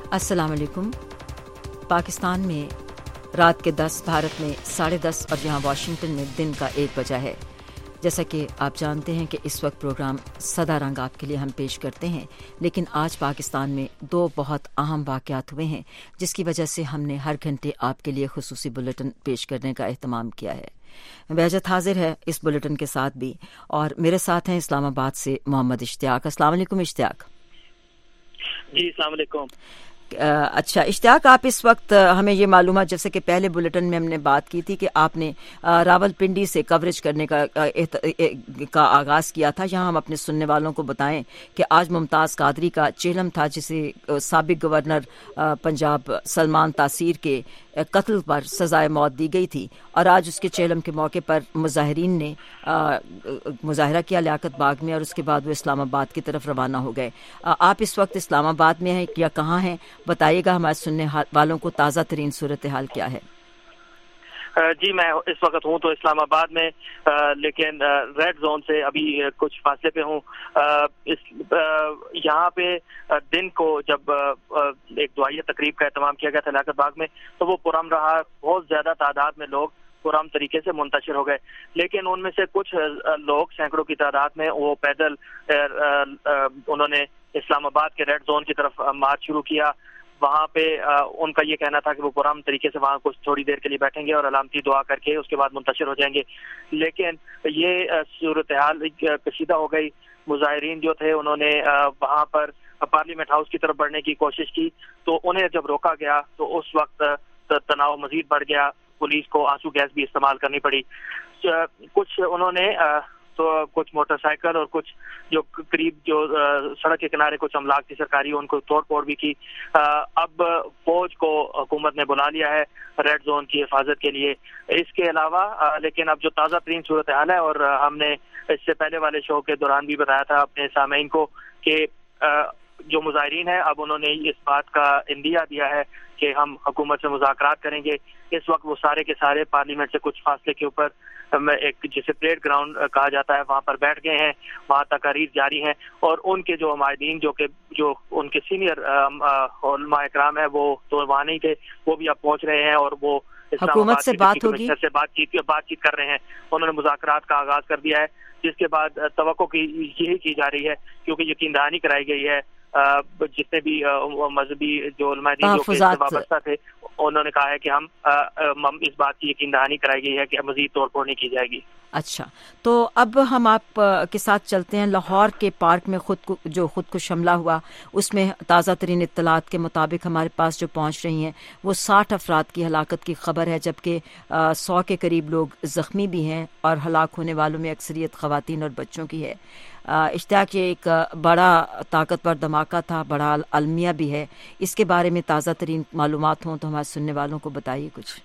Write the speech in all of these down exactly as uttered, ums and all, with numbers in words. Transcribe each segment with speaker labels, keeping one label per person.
Speaker 1: अस्सलाम वालेकुम। पाकिस्तान में रात के दस, भारत में साढ़े दस और यहाँ वाशिंगटन में दिन का एक बजा है। जैसा कि आप जानते हैं कि इस वक्त प्रोग्राम सदा रंग आपके लिए हम पेश करते हैं, लेकिन आज पाकिस्तान में दो बहुत अहम वाक़यात हुए हैं जिसकी वजह से हमने हर घंटे आपके लिए खुसूसी बुलेटिन पेश करने का एहतमाम किया है। बहजत हाजिर है इस बुलेटिन के साथ भी, और मेरे साथ हैं इस्लामाबाद से मोहम्मद इश्तियाक। अस्सलाम वालेकुम इश्तियाक।
Speaker 2: जी अस्सलाम वालेकुम।
Speaker 1: अच्छा इश्तियाक, आप इस वक्त हमें ये मालूम है, जैसे कि पहले बुलेटिन में हमने बात की थी कि आपने रावलपिंडी से कवरेज करने का का आगाज़ किया था। यहाँ हम अपने सुनने वालों को बताएं कि आज मुमताज़ कादरी का चेहलम था, जिसे साबिक गवर्नर पंजाब सलमान तासीर के कत्ल पर सजाए मौत दी गई थी, और आज उसके चेहलम के मौके पर मुजाहिरीन ने मुजाहरा किया लियाकत बाग में, और उसके बाद वो इस्लामाबाद की तरफ रवाना हो गए। आप इस वक्त इस्लामाबाद में हैं या कहाँ हैं, बताइएगा हमारे सुनने वालों को ताज़ा तरीन सूरत हाल क्या है।
Speaker 2: जी मैं इस वक्त हूँ तो इस्लामाबाद में, आ, लेकिन रेड जोन से अभी कुछ फासले पे हूँ। इस यहाँ पे दिन को जब आ, एक दुआया तकरीब का एहतमाम किया गया था लियाकत बाग में, तो वो पुरम रहा। बहुत ज्यादा तादाद में लोग पुरम तरीके से मुंतशिर हो गए, लेकिन उनमें से कुछ लोग सैकड़ों की तादाद में वो पैदल उन्होंने इस्लामाबाद के रेड जोन की तरफ मार्च शुरू किया। वहाँ पे आ, उनका ये कहना था कि वो पुरान तरीके से वहाँ कुछ थोड़ी देर के लिए बैठेंगे और अलामती दुआ करके उसके बाद मुंतशिर हो जाएंगे, लेकिन ये सूरत हाल कशीदा हो गई। मुजाहिरीन जो थे उन्होंने वहाँ पर पार्लियामेंट हाउस की तरफ बढ़ने की कोशिश की, तो उन्हें जब रोका गया तो उस वक्त तनाव मजीद बढ़ गया। पुलिस को आंसू गैस भी इस्तेमाल करनी पड़ी। कुछ उन्होंने आ, तो कुछ मोटरसाइकिल और कुछ जो करीब जो सड़क के किनारे कुछ अमलाक थी सरकारी, उनको तोड़ फोड़ भी की। अब फौज को हुकूमत ने बुला लिया है रेड जोन की हिफाजत के लिए। इसके अलावा लेकिन अब जो ताज़ा तरीन सूरत हाल है, और हमने इससे पहले वाले शो के दौरान भी बताया था अपने सामीन को कि जो मुजाहिरीन है अब उन्होंने इस बात का इंदिया दिया है कि हम हुकूमत से मुज़ाकरात करेंगे। इस वक्त वो सारे के सारे पार्लियामेंट से कुछ फासले के ऊपर एक जिसे परेड ग्राउंड कहा जाता है वहाँ पर बैठ गए हैं। वहाँ तकारीर जारी हैं, और उनके जो हमायदीन जो के जो उनके सीनियर उलमा इकराम है वो तो वहाँ नहीं थे, वो भी अब पहुँच रहे हैं और वो
Speaker 1: हुकूमत से बात होगी
Speaker 2: से बातचीत बातचीत कर रहे हैं। उन्होंने मुज़ाकरात का आगाज कर दिया है, जिसके बाद तवक्को की यही की जा रही है, क्योंकि यकीन दहानी कराई गई है। जितने भी मजहबी जो उलमा-ए-दीन जो के वाबस्ता थे उन्होंने कहा है कि हम हम इस बात की यकीन दहानी कराई गई है कि मजीद तोड़ फोड़ नहीं की जाएगी।
Speaker 1: अच्छा, तो अब हम आप के साथ चलते हैं। लाहौर के पार्क में खुद को जो खुद को हमला हुआ, उसमें ताज़ा तरीन इत्तलात के मुताबिक हमारे पास जो पहुंच रही हैं वो साठ अफराद की हलाकत की खबर है, जबकि सौ के करीब लोग ज़ख्मी भी हैं, और हलाक होने वालों में अक्सरियत ख़वातीन और बच्चों की है। इश्तियाक, ये एक बड़ा ताकतवर धमाका था, बड़ा अलमिया भी है। इसके बारे में ताज़ा तरीन मालूमात हों तो हमारे सुनने वालों को बताइए कुछ।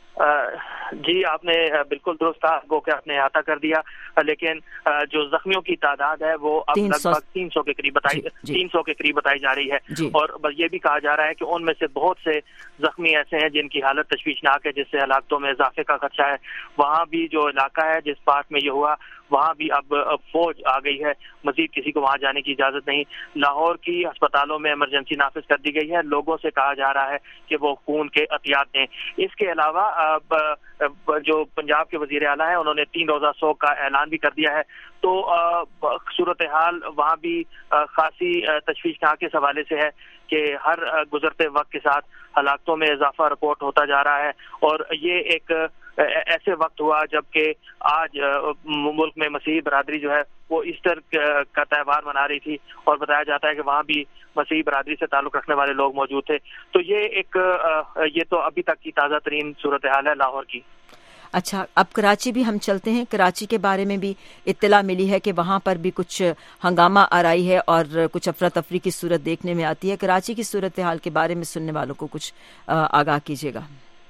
Speaker 2: जी आपने बिल्कुल दुरुस्त वो कि आपने अहाता कर दिया, लेकिन जो जख्मियों की तादाद है वो अब लगभग तीन सौ के करीब बताई तीन सौ के करीब बताई जा रही है, और बस ये भी कहा जा रहा है कि उनमें से बहुत से जख्मी ऐसे हैं जिनकी हालत तशवीशनाक है, जिससे हलाकतों में इजाफे का खदशा है। वहाँ भी जो इलाका है जिस पार्क में ये हुआ, वहाँ भी अब, अब फौज आ गई है, मजीद किसी को वहाँ जाने की इजाजत नहीं। लाहौर की अस्पतालों में इमरजेंसी नाफिज कर दी गई है, लोगों से कहा जा रहा है कि वो खून के एहतियात दें। इसके अलावा अब जो पंजाब के वजीर आला हैं उन्होंने तीन रोजा शोक का ऐलान भी कर दिया है। तो सूरत हाल वहाँ भी खासी तशवीशनाक इस हवाले से है कि हर गुजरते वक्त के साथ हलाकतों में इजाफा रिपोर्ट होता जा रहा है, और ये एक ऐसे वक्त हुआ जबकि आज मुल्क में मसीही बरादरी जो है वो ईस्टर का त्यौहार मना रही थी, और बताया जाता है कि वहाँ भी मसीही बरादरी से ताल्लुक रखने वाले लोग मौजूद थे। तो ये एक ये तो अभी तक की ताज़ा तरीन सूरत हाल है लाहौर की।
Speaker 1: अच्छा, अब कराची भी हम चलते हैं। कराची के बारे में भी इत्तला मिली है कि वहाँ पर भी कुछ हंगामा आराई है और कुछ अफरा तफरी की सूरत देखने में आती है। कराची की सूरत हाल के बारे में सुनने वालों को कुछ आगाह कीजिएगा।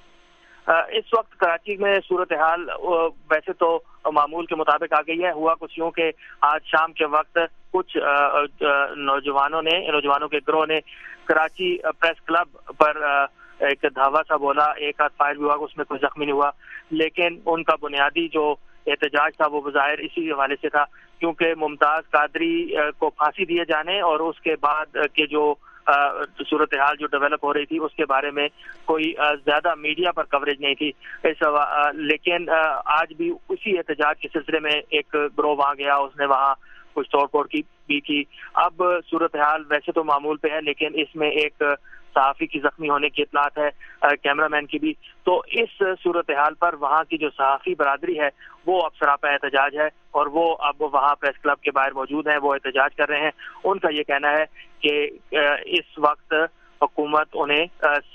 Speaker 2: इस वक्त कराची में सूरत हाल वैसे तो मामूल के मुताबिक आ गई है। हुआ कुछ यूं कि आज शाम के वक्त कुछ नौजवानों ने नौजवानों के गिरोह ने कराची प्रेस क्लब पर एक धावा सा बोला, एक हाथ फायर भी हुआ, उसमें कोई जख्मी नहीं हुआ, लेकिन उनका बुनियादी जो एहतजाज था वो बज़ाहिर इसी हवाले से था क्योंकि मुमताज़ कादरी को फांसी दिए जाने और उसके बाद के जो صورتحال جو ڈیولپ ہو رہی تھی اس کے بارے میں کوئی زیادہ میڈیا پر کوریج نہیں تھی. اس لیکن آج بھی اسی احتجاج کے سلسلے میں ایک گروہ وہاں گیا, اس نے وہاں کچھ توڑ پھوڑ کی بھی کی. اب صورتحال ویسے تو معمول پہ ہے, لیکن اس میں ایک صحافی کی زخمی ہونے کی اطلاعات ہے, کیمرہ مین کی بھی. تو اس صورتحال پر وہاں کی جو صحافی برادری ہے وہ اب سراپا احتجاج ہے, اور وہ اب وہاں پریس کلب کے باہر موجود ہیں, وہ احتجاج کر رہے ہیں. ان کا یہ کہنا ہے کہ اس وقت حکومت انہیں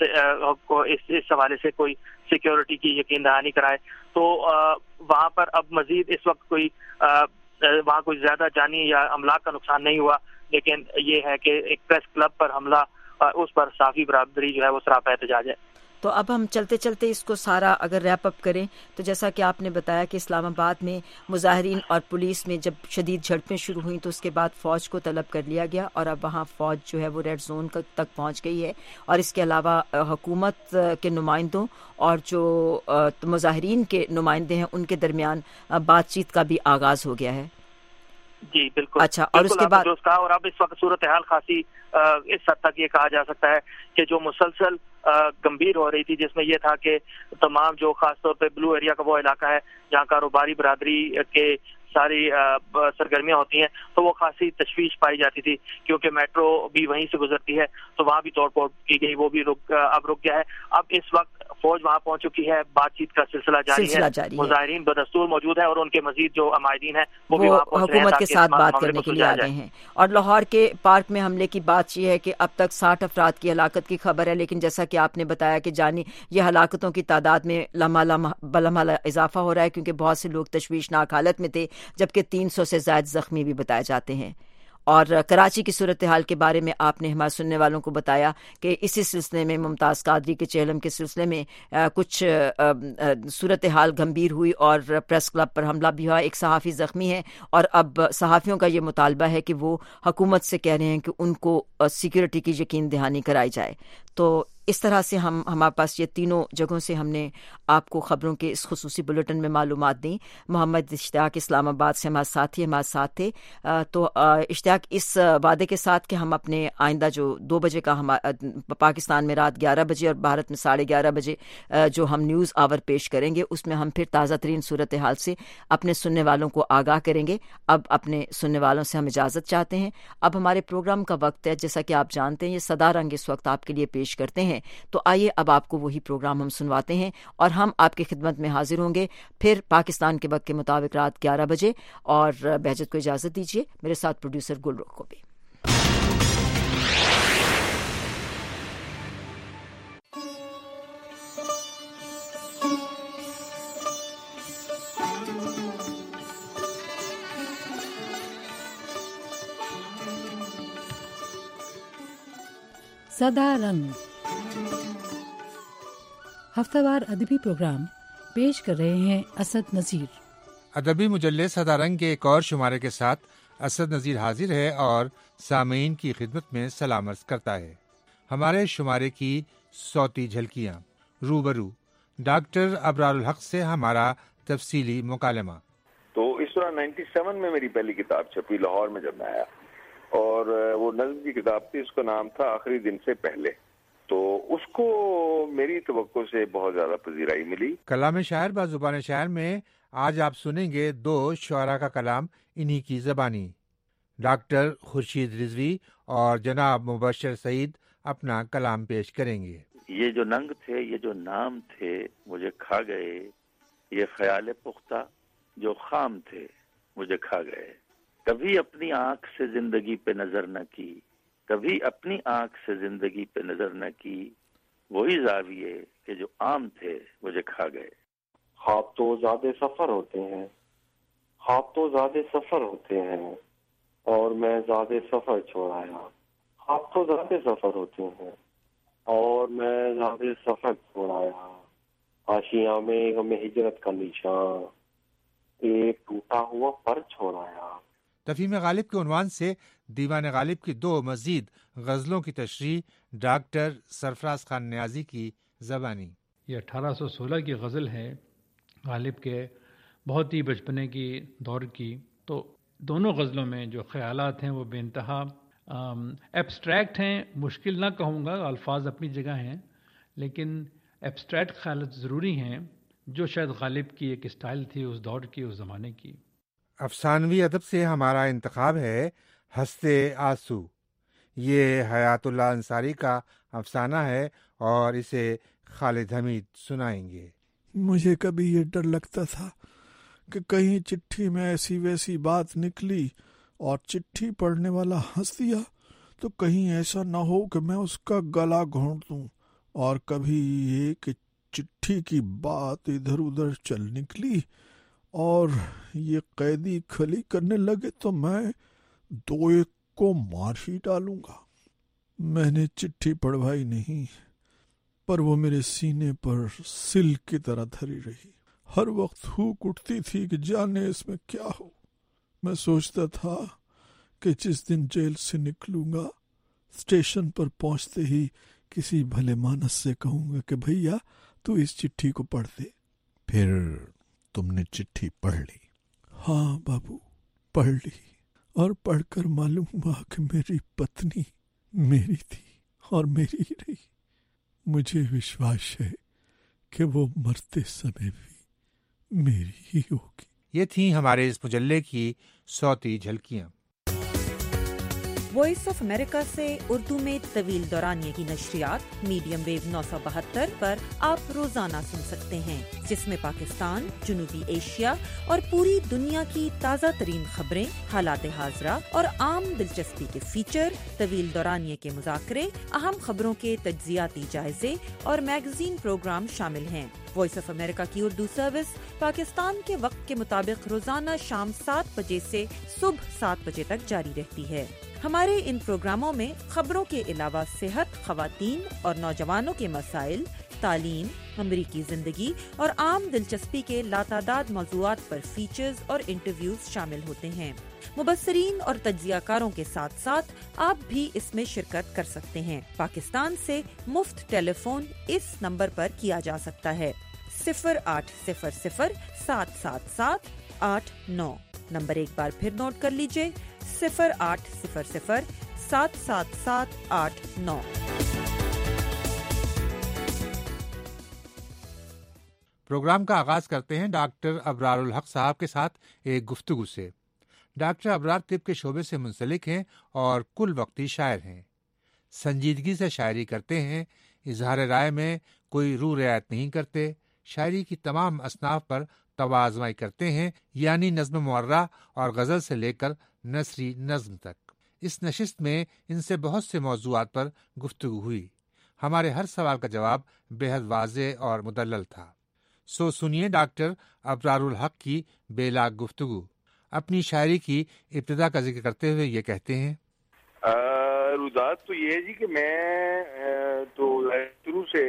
Speaker 2: اس اس حوالے سے کوئی سیکیورٹی کی یقین دہانی کرائے. تو وہاں پر اب مزید اس وقت کوئی وہاں کوئی زیادہ جانی یا املاک کا نقصان نہیں ہوا, لیکن یہ ہے کہ ایک پریس کلب پر حملہ, اس پر صحافی برادری جو ہے وہ سراپا احتجاج ہے.
Speaker 1: تو اب ہم چلتے چلتے اس کو سارا اگر ریپ اپ کریں تو جیسا کہ آپ نے بتایا کہ اسلام آباد میں مظاہرین اور پولیس میں جب شدید جھڑپیں شروع ہوئیں تو اس کے بعد فوج کو طلب کر لیا گیا, اور اب وہاں فوج جو ہے وہ ریڈ زون تک پہنچ گئی ہے, اور اس کے علاوہ حکومت کے نمائندوں اور جو مظاہرین کے نمائندے ہیں ان کے درمیان بات چیت کا بھی آغاز ہو گیا ہے.
Speaker 2: جی بالکل.
Speaker 1: اچھا, اور اس کے بعد
Speaker 2: کہا, اور اب اس وقت صورتحال خاصی اس حد تک یہ کہا جا سکتا ہے کہ جو مسلسل گمبھیر ہو رہی تھی, جس میں یہ تھا کہ تمام جو خاص طور پہ بلو ایریا کا وہ علاقہ ہے جہاں کاروباری برادری کے ساری سرگرمیاں ہوتی ہیں, تو وہ خاصی تشویش پائی جاتی تھی کیونکہ میٹرو بھی وہیں سے گزرتی ہے, تو وہاں بھی توڑ پھوڑ کی گئی, وہ بھی رک اب رک گیا ہے. اب اس وقت فوج وہاں پہنچ چکی ہے, بات چیت کا سلسلہ جاری ہے, مظاہرین بدستور موجود ہیں اور ان کے مزید جو عمائدین ہیں وہ بھی وہاں پہنچ رہے ہیں
Speaker 1: حکومت کے ساتھ بات کرنے کے لیے آ گئے ہیں. اور لاہور کے پارک میں حملے کی بات یہ ہے کہ اب تک ساٹھ افراد کی ہلاکت کی خبر ہے, لیکن جیسا کہ آپ نے بتایا کہ جانی یہ ہلاکتوں کی تعداد میں لمحہ لمحہ بلمحہ اضافہ ہو رہا ہے, کیونکہ بہت سے لوگ تشویشناک حالت میں تھے, جبکہ تین سو سے زائد زخمی بھی بتائے جاتے ہیں. اور کراچی کی صورتحال کے بارے میں آپ نے ہمارے سننے والوں کو بتایا کہ اسی سلسلے میں ممتاز قادری کے چہلم کے سلسلے میں کچھ صورتحال گمبھیر ہوئی اور پریس کلب پر حملہ بھی ہوا, ایک صحافی زخمی ہے, اور اب صحافیوں کا یہ مطالبہ ہے کہ وہ حکومت سے کہہ رہے ہیں کہ ان کو سیکیورٹی کی یقین دہانی کرائی جائے. تو اس طرح سے ہم ہمارے پاس یہ تینوں جگہوں سے ہم نے آپ کو خبروں کے اس خصوصی بلیٹن میں معلومات دیں. محمد اشتیاق اسلام آباد سے ہمارے ساتھی ہمارے ساتھ تھے. تو اشتیاق, اس وعدے کے ساتھ کہ ہم اپنے آئندہ جو دو بجے کا ہم پاکستان میں رات گیارہ بجے اور بھارت میں ساڑھے گیارہ بجے جو ہم نیوز آور پیش کریں گے, اس میں ہم پھر تازہ ترین صورتحال سے اپنے سننے والوں کو آگاہ کریں گے. اب اپنے سننے والوں سے ہم اجازت چاہتے ہیں. اب ہمارے پروگرام کا وقت ہے, جیسا کہ آپ جانتے ہیں یہ صدا رنگ اس وقت آپ کے لیے پیش کرتے ہیں, تو آئیے اب آپ کو وہی پروگرام ہم سنواتے ہیں, اور ہم آپ کی خدمت میں حاضر ہوں گے پھر پاکستان کے وقت کے مطابق رات گیارہ بجے. اور بہجت کو اجازت دیجیے, میرے ساتھ پروڈیوسر گلرخ کو بھی.
Speaker 3: صدا رنگ ہفتہ وار ادبی پروگرام پیش کر رہے ہیں اسد نذیر.
Speaker 4: ادبی مجلے صدا رنگ کے ایک اور شمارے کے ساتھ اسد نذیر حاضر ہے اور سامعین کی خدمت میں سلام عرض کرتا ہے. ہمارے شمارے کی صوتی جھلکیاں روبرو ڈاکٹر ابرار الحق سے ہمارا تفصیلی مکالمہ.
Speaker 5: تو اس طرح نائنٹی سیون میں میری پہلی کتاب چھپی لاہور میں جب میں آیا, اور وہ نظم کی کتاب تھی, اس کا نام تھا آخری دن سے پہلے. تو اس کو میری توقع سے بہت زیادہ پذیرائی ملی.
Speaker 4: کلام شاعر با زبان شاعر میں آج آپ سنیں گے دو شعراء کا کلام انہی کی زبانی. ڈاکٹر خورشید رضوی اور جناب مبشر سعید اپنا کلام پیش کریں گے.
Speaker 6: یہ جو ننگ تھے, یہ جو نام تھے, مجھے کھا گئے. یہ خیال پختہ جو خام تھے, مجھے کھا گئے. کبھی اپنی آنکھ سے زندگی پہ نظر نہ کی, کبھی اپنی آنکھ سے زندگی پہ نظر نہ کی. وہی زاویے کہ جو عام تھے, مجھے کھا گئے.
Speaker 7: خواب تو زیادہ سفر ہوتے ہیں, خواب تو زیادہ سفر ہوتے ہیں, اور میں زیادہ سفر چھوڑایا. خواب تو زیادہ سفر ہوتے ہیں, اور میں زیادہ سفر چھوڑایا. آشیاں میں غم ہجرت کا نشان, ایک ٹوٹا ہوا پر چھوڑایا.
Speaker 4: تفہیم غالب کے عنوان سے دیوان غالب کی دو مزید غزلوں کی تشریح ڈاکٹر سرفراز خان نیازی کی زبانی.
Speaker 8: یہ اٹھارہ سو سولہ کی غزل ہے, غالب کے بہت ہی بچپنے کی دور کی. تو دونوں غزلوں میں جو خیالات ہیں وہ بے انتہا ایبسٹریکٹ ہیں، مشکل نہ کہوں گا، الفاظ اپنی جگہ ہیں، لیکن ایبسٹریکٹ خیالات ضروری ہیں جو شاید غالب کی ایک اسٹائل تھی اس دور کی، اس زمانے کی۔
Speaker 4: افسانوی ادب سے ہمارا انتخاب ہے ہنستے آنسو۔ یہ حیات اللہ انصاری کا افسانہ ہے اور اسے خالد حمید سنائیں گے۔
Speaker 9: مجھے کبھی یہ ڈر لگتا تھا کہ کہیں چٹھی میں ایسی ویسی بات نکلی اور چٹھی پڑھنے والا ہنس دیا تو کہیں ایسا نہ ہو کہ میں اس کا گلا گھونٹ دوں، اور کبھی یہ کہ چٹھی کی بات ادھر ادھر چل نکلی اور یہ قیدی کھلی کرنے لگے تو میں دو ایک کو مار ہی ڈالوں گا۔ میں نے چٹھی پڑھوائی نہیں، پر وہ میرے سینے پر سل کی طرح دھری رہی۔ ہر وقت ہوک اٹھتی تھی کہ جانے اس میں کیا ہو۔ میں سوچتا تھا کہ جس دن جیل سے نکلوں گا، اسٹیشن پر پہنچتے ہی کسی بھلے مانس سے کہوں گا کہ بھیا تو اس چٹھی کو پڑھ دے۔ پھر تم نے چٹھی پڑھ لی؟ ہاں بابو، پڑھ لی، اور پڑھ کر معلوم ہوا کہ میری پتنی میری تھی اور میری ہی رہی۔ مجھے وشواس ہے کہ وہ مرتے سمے بھی میری ہی ہوگی۔
Speaker 4: یہ تھیں ہمارے اس مجلے کی صوتی جھلکیاں۔
Speaker 10: وائس آف امریکہ سے اردو میں طویل دورانیے کی نشریات میڈیم ویو نو سو بہتر پر آپ روزانہ سن سکتے ہیں، جس میں پاکستان، جنوبی ایشیا اور پوری دنیا کی تازہ ترین خبریں، حالات حاضرہ اور عام دلچسپی کے فیچر، طویل دورانیے کے مذاکرے، اہم خبروں کے تجزیاتی جائزے اور میگزین پروگرام شامل ہیں۔ وائس آف امریکہ کی اردو سروس پاکستان کے وقت کے مطابق روزانہ شام سات بجے سے صبح سات بجے تک جاری رہتی ہے۔ ہمارے ان پروگراموں میں خبروں کے علاوہ صحت، خواتین اور نوجوانوں کے مسائل، تعلیم، امریکی زندگی اور عام دلچسپی کے لاتعداد موضوعات پر فیچرز اور انٹرویوز شامل ہوتے ہیں۔ مبصرین اور تجزیہ کاروں کے ساتھ ساتھ آپ بھی اس میں شرکت کر سکتے ہیں۔ پاکستان سے مفت ٹیلی فون اس نمبر پر کیا جا سکتا ہے صفر آٹھ صفر صفر سات سات سات آٹھ نو۔ نمبر ایک بار پھر نوٹ کر لیجئے، صفر آٹھ صفر صفر سات سات سات آٹھ نو۔
Speaker 4: پروگرام کا آغاز کرتے ہیں ڈاکٹر ابرار الحق صاحب کے ساتھ ایک گفتگو سے۔ ڈاکٹر ابرار طب کے شعبے سے منسلک ہیں اور کل وقتی شاعر ہیں۔ سنجیدگی سے شاعری کرتے ہیں، اظہار رائے میں کوئی رو رعایت نہیں کرتے، شاعری کی تمام اصناف پر توازمائی کرتے ہیں، یعنی نظم معرہ اور غزل سے لے کر نثری نظم تک۔ اس نشست میں ان سے بہت سے موضوعات پر گفتگو ہوئی۔ ہمارے ہر سوال کا جواب بے حد واضح اور مدلل تھا۔ سو سنیے ڈاکٹر ابرار الحق کی بے لاگ گفتگو۔ اپنی شاعری کی ابتدا کا ذکر کرتے ہوئے یہ کہتے ہیں،
Speaker 5: رودات تو یہ ہے جی کہ میں تو شروع سے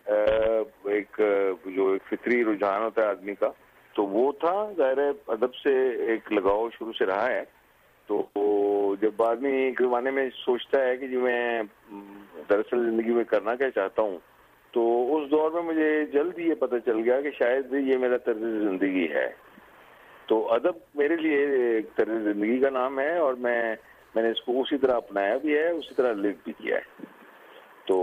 Speaker 5: ایک جو ایک فطری رجحان ہوتا ہے آدمی کا، تو وہ تھا، ظاہر ہے ادب سے ایک لگاؤ شروع سے رہا ہے۔ تو جب آدمی ایک زمانے میں سوچتا ہے کہ جو میں دراصل زندگی میں کرنا کیا چاہتا ہوں، تو اس دور میں مجھے جلد ہی یہ پتہ چل گیا کہ شاید یہ میرا طرز زندگی ہے۔ تو ادب میرے لیے ایک طرز زندگی کا نام ہے، اور میں میں نے اس کو اسی طرح اپنایا بھی ہے، اسی طرح لکھ بھی کیا ہے۔ تو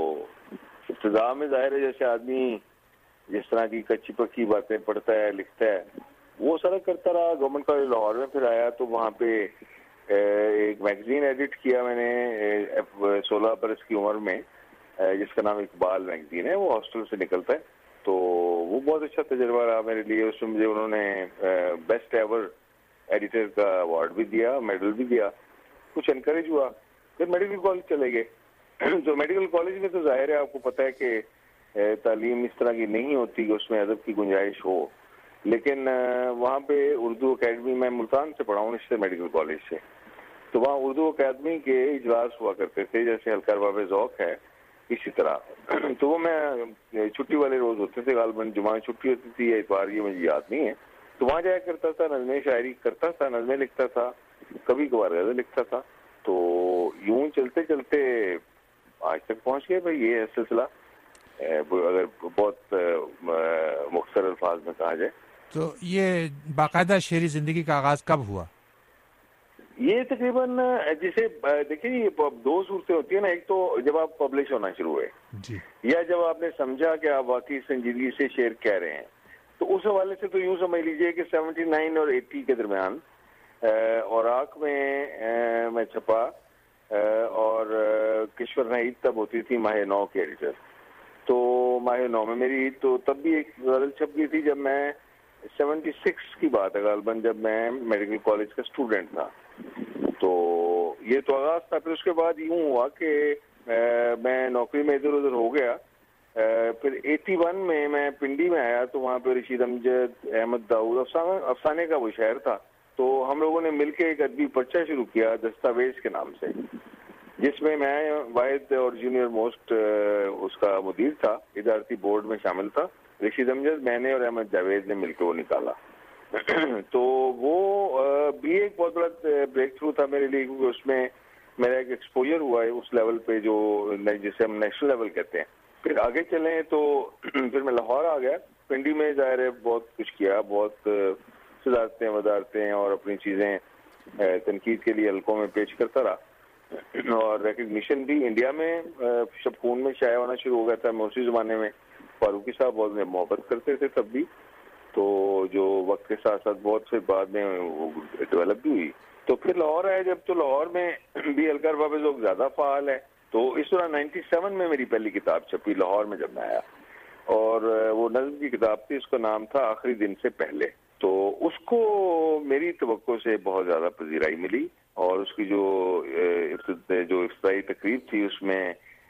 Speaker 5: ابتدا میں ظاہر ہے جیسے آدمی جس طرح کی کچی پکی باتیں پڑھتا ہے، لکھتا ہے، وہ سارا کرتا رہا۔ گورنمنٹ کالج لاہور میں پھر آیا تو وہاں پہ ایک میگزین ایڈٹ کیا میں نے سولہ برس کی عمر میں، جس کا نام اقبال میگزین ہے، وہ ہاسٹل سے نکلتا ہے۔ تو وہ بہت اچھا تجربہ رہا میرے لیے۔ اس میں مجھے انہوں نے بیسٹ ایور ایڈیٹر کا ایوارڈ بھی دیا، میڈل بھی دیا، کچھ انکریج ہوا۔ پھر میڈیکل کالج چلے گئے۔ تو میڈیکل کالج میں تو ظاہر ہے آپ کو پتہ ہے کہ تعلیم اس طرح کی نہیں ہوتی کہ اس میں ادب کی گنجائش ہو، لیکن وہاں پہ اردو اکیڈمی، میں ملتان سے پڑھا ہوں اس سے میڈیکل کالج سے، تو وہاں اردو اکیڈمی کے اجلاس ہوا کرتے تھے، جیسے ہلکا باب ذوق ہے اسی طرح۔ تو وہ میں چھٹی والے روز ہوتے تھے، غالباً جمعہ چھٹی ہوتی تھی یا اتوار، یہ مجھے یاد نہیں ہے، تو وہاں جایا کرتا تھا، نظمیں شاعری کرتا تھا، نظمیں لکھتا تھا، کبھی کبھار غزل لکھتا تھا۔ تو یوں چلتے چلتے آج تک پہنچ گئے بھائی، یہ ہے سلسلہ، اگر بہت مختصر الفاظ میں کہا جائے۔
Speaker 4: تو یہ باقاعدہ شعری زندگی کا آغاز کب ہوا؟
Speaker 5: یہ تقریباً جسے دیکھیں یہ دو صورتیں ہوتی ہیں نا، ایک تو جب آپ پبلش ہونا شروع ہوئے
Speaker 4: جی،
Speaker 5: یا جب آپ نے سمجھا کہ آپ واقعی سنجیدگی سے شعر کہہ رہے ہیں، تو اس حوالے سے تو یوں سمجھ لیجئے کہ سیونٹی نائن اور ایٹی کے درمیان اوراق میں میں چھپا، اور کشور نائی تب ہوتی تھی ماہ نو کے ایڈیٹر، تو ماہ نو میں میری تو تب بھی ایک غزل چھپ گئی تھی جب میں سیونٹی سکس کی بات ہے غالباً، جب میں میڈیکل کالج کا اسٹوڈنٹ تھا. تو یہ تو آغاز تھا. پھر اس کے بعد یوں ہوا کہ میں نوکری میں ادھر ادھر ہو گیا. پھر ایٹی ون میں میں پنڈی میں آیا تو وہاں پہ رشید امجد، احمد داؤد افسانے کا وہ شاعر تھا، تو ہم لوگوں نے مل کے ایک ادبی پرچہ شروع کیا دستاویز کے نام سے، جس میں میں واحد اور جونیئر موسٹ اس کا مدیر تھا، ادارتی بورڈ میں شامل تھا. رشید امجد، میں نے اور احمد جاوید نے مل کے وہ نکالا. تو وہ بھی ایک بہت بڑا بریک تھرو تھا میرے لیے، کیونکہ اس میں میرا ایک ایکسپوجر ہوا ہے اس لیول پہ جو جسے ہم نیشنل لیول کہتے ہیں. پھر آگے چلیں تو پھر میں لاہور آ گیا. پنڈی میں ظاہر ہے بہت کچھ کیا، بہت صدارتیں وزارتیں اور اپنی چیزیں تنقید کے لیے حلقوں میں پیش کرتا رہا، اور ریکگنیشن بھی انڈیا میں شبخون میں شائع ہونا شروع ہو گیا تھا. میں اسی زمانے میں فاروقی صاحب بہت محبت کرتے تھے تب بھی، تو جو وقت کے ساتھ ساتھ بہت سے بعد میں وہ ڈیولپ بھی ہوئی. تو پھر لاہور آئے جب، تو لاہور میں بھی حلقہ ارباب ذوق زیادہ فعال ہے. تو اس طرح نائنٹی سیون میں میری پہلی کتاب چھپی لاہور میں جب میں آیا، اور وہ نظم کی کتاب تھی، اس کا نام تھا آخری دن سے پہلے. تو اس کو میری توقع سے بہت زیادہ پذیرائی ملی، اور اس کی جو جو افتتاحی تقریب تھی اس میں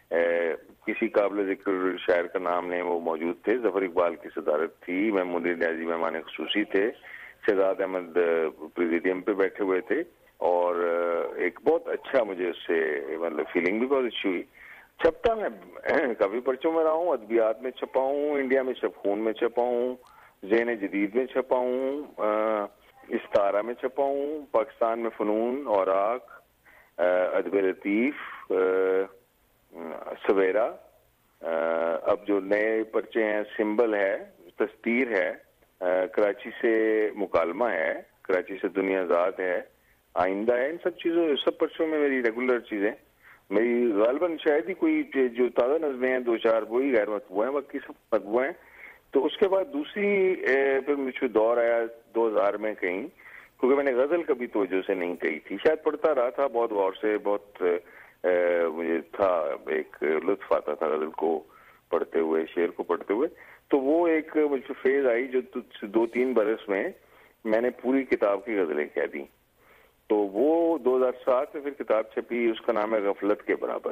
Speaker 5: کسی قابل ذکر شاعر کا نام نہیں وہ موجود تھے. ظفر اقبال کی صدارت تھی، میں منیر نیازی مہمان خصوصی تھے، شہزاد احمد پریزیڈیم پہ بیٹھے ہوئے تھے، اور ایک بہت اچھا مجھے اس سے مطلب فیلنگ بھی بہت اچھی ہوئی. چھپتا میں کافی پرچوں میں رہا ہوں، ادبیات میں چھپا ہوں، انڈیا میں شبخون میں چھپا ہوں، ذہن جدید میں چھپا ہوں، استارہ میں چھپا ہوں، پاکستان میں فنون، اوراق، ادب لطیف، سویرا، اب جو نئے پرچے ہیں سمبل ہے، تستیر ہے، کراچی سے مکالمہ ہے، کراچی سے دنیا ذات ہے، آئندہ ہے. ان سب چیزوں سب پرچوں میں میری ریگولر چیزیں، میری غالباً شاید ہی کوئی جو تازہ نظمیں ہیں دو چار وہی غیر مطبوع ہیں، باقی سب مطبوع ہیں. تو اس کے بعد دوسری پھر مجھے دور آیا دو ہزار میں کہیں، کیونکہ میں نے غزل کبھی توجہ سے نہیں کہی تھی، شاید پڑھتا رہا تھا بہت غور سے، بہت مجھے تھا ایک لطف آتا تھا غزل کو پڑھتے ہوئے، شعر کو پڑھتے ہوئے. تو وہ ایک مجھے فیز آئی جو دو تین برس میں میں نے پوری کتاب کی غزلیں کہہ دیں. تو وہ دو ہزار سات میں پھر کتاب چھپی، اس کا نام ہے غفلت کے برابر.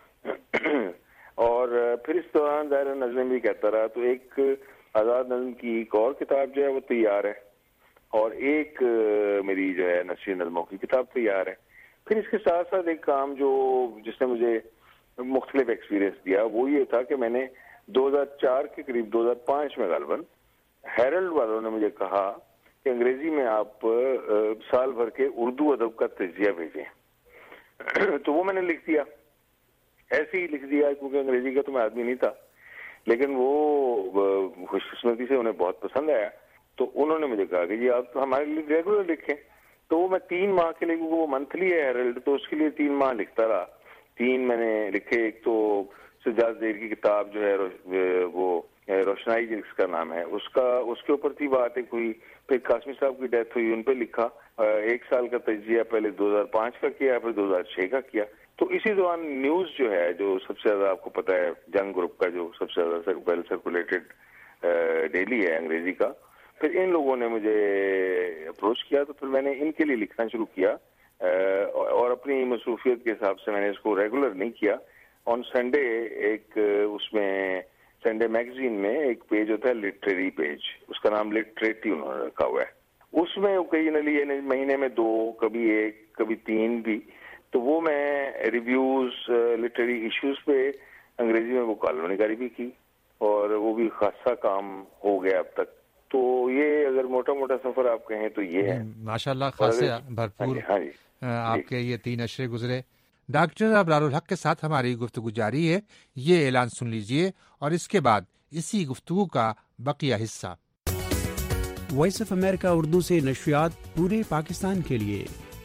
Speaker 5: اور پھر اس دوران ظاہر نظمیں بھی کہتا رہا. تو ایک آزاد نظم کی ایک اور کتاب جو ہے وہ تیار ہے، اور ایک میری جو ہے نثری نظموں کی کتاب تیار ہے. پھر اس کے ساتھ ساتھ ایک کام جو جس نے مجھے مختلف ایکسپیرینس دیا وہ یہ تھا کہ میں نے دو ہزار چار کے قریب، دو ہزار پانچ میں غالباً ہیرلڈ والوں نے مجھے کہا کہ انگریزی میں آپ سال بھر کے اردو ادب کا تجزیہ بھیجیں. تو وہ میں نے لکھ دیا، ایسے ہی لکھ دیا، کیونکہ انگریزی کا تو میں آدمی نہیں تھا، لیکن وہ خوش قسمتی سے انہیں بہت پسند آیا. تو انہوں نے مجھے کہا کہ جی آپ تو ہمارے لیے ریگولر لکھیں. تو وہ میں تین ماہ کے لیے، کیونکہ وہ منتھلی ہے ہیرلڈ، تو اس کے لیے تین ماہ لکھتا رہا. تین میں نے لکھے. ایک تو سجاد زہیر کی کتاب جو ہے وہ روشنائی جس کا نام ہے، اس کا اس کے اوپر تھی بات ایک ہوئی. پھر قاسمی صاحب کی ڈیتھ ہوئی، ان پہ لکھا. ایک سال کا تجزیہ پہلے دو ہزار پانچ کا کیا، پھر دو ہزار چھ کا کیا. تو اسی دوران نیوز جو ہے، جو سب سے زیادہ آپ کو پتا ہے جنگ گروپ کا جو سب سے زیادہ ویل سرکولیٹڈ ڈیلی ہے انگریزی کا، پھر ان لوگوں نے مجھے اپروچ کیا. تو پھر میں نے ان کے لیے لکھنا شروع کیا، اور اپنی مصروفیت کے حساب سے میں نے اس کو ریگولر نہیں کیا. آن سنڈے ایک اس میں سنڈے میگزین میں ایک پیج ہوتا ہے لٹریری پیج، اس کا نام لٹریٹی انہوں نے رکھا ہوا ہے. اس میں اوکیجنلی مہینے میں دو، کبھی ایک، کبھی تین بھی، تو وہ میں ریویوز لٹریری ایشوز پہ انگریزی میں وہ کالم نگاری بھی کی، اور وہ بھی خاصا کام ہو گیا اب تک. تو یہ اگر موٹا موٹا سفر آپ کہیں تو یہ ہے.
Speaker 4: ماشاءاللہ خاصے بھرپور
Speaker 5: ہاں جی
Speaker 4: آپ کے یہ تین اشرے گزرے. ڈاکٹر ابرار الحق کے ساتھ ہماری گفتگو جاری ہے. یہ اعلان سن لیجئے اور اس کے بعد اسی گفتگو کا بقیہ حصہ.
Speaker 11: وائس آف امریکہ اردو سے نشریات پورے پاکستان کے لیے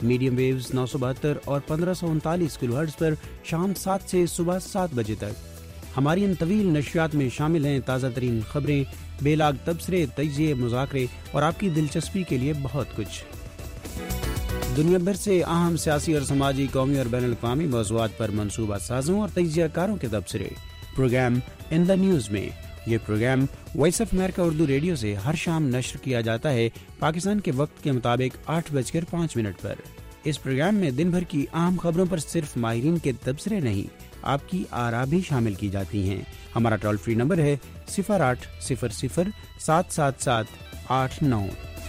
Speaker 11: میڈیم ویوز نو سو بہتر اور پندرہ سو انتالیس کلو ہرٹز پر شام سات سے صبح سات بجے تک۔ ہماری ان طویل نشریات میں شامل ہیں تازہ ترین خبریں، بے لاگ تبصرے، تجزیے، مذاکرے اور آپ کی دلچسپی کے لیے بہت کچھ۔ دنیا بھر سے اہم سیاسی اور سماجی، قومی اور بین الاقوامی موضوعات پر منصوبہ سازوں اور تجزیہ کاروں کے تبصرے۔ پروگرام ان دا نیوز میں یہ program Voice of America Urdu radio سے ہر شام نشر کیا جاتا ہے پاکستان کے وقت کے مطابق آٹھ بج کر پانچ منٹ پر۔ اس پروگرام میں دن بھر کی اہم خبروں پر صرف ماہرین کے تبصرے نہیں، آپ کی آراء بھی شامل کی جاتی ہیں۔ ہمارا ٹول فری نمبر ہے صفر آٹھ صفر صفر سات سات سات آٹھ نو۔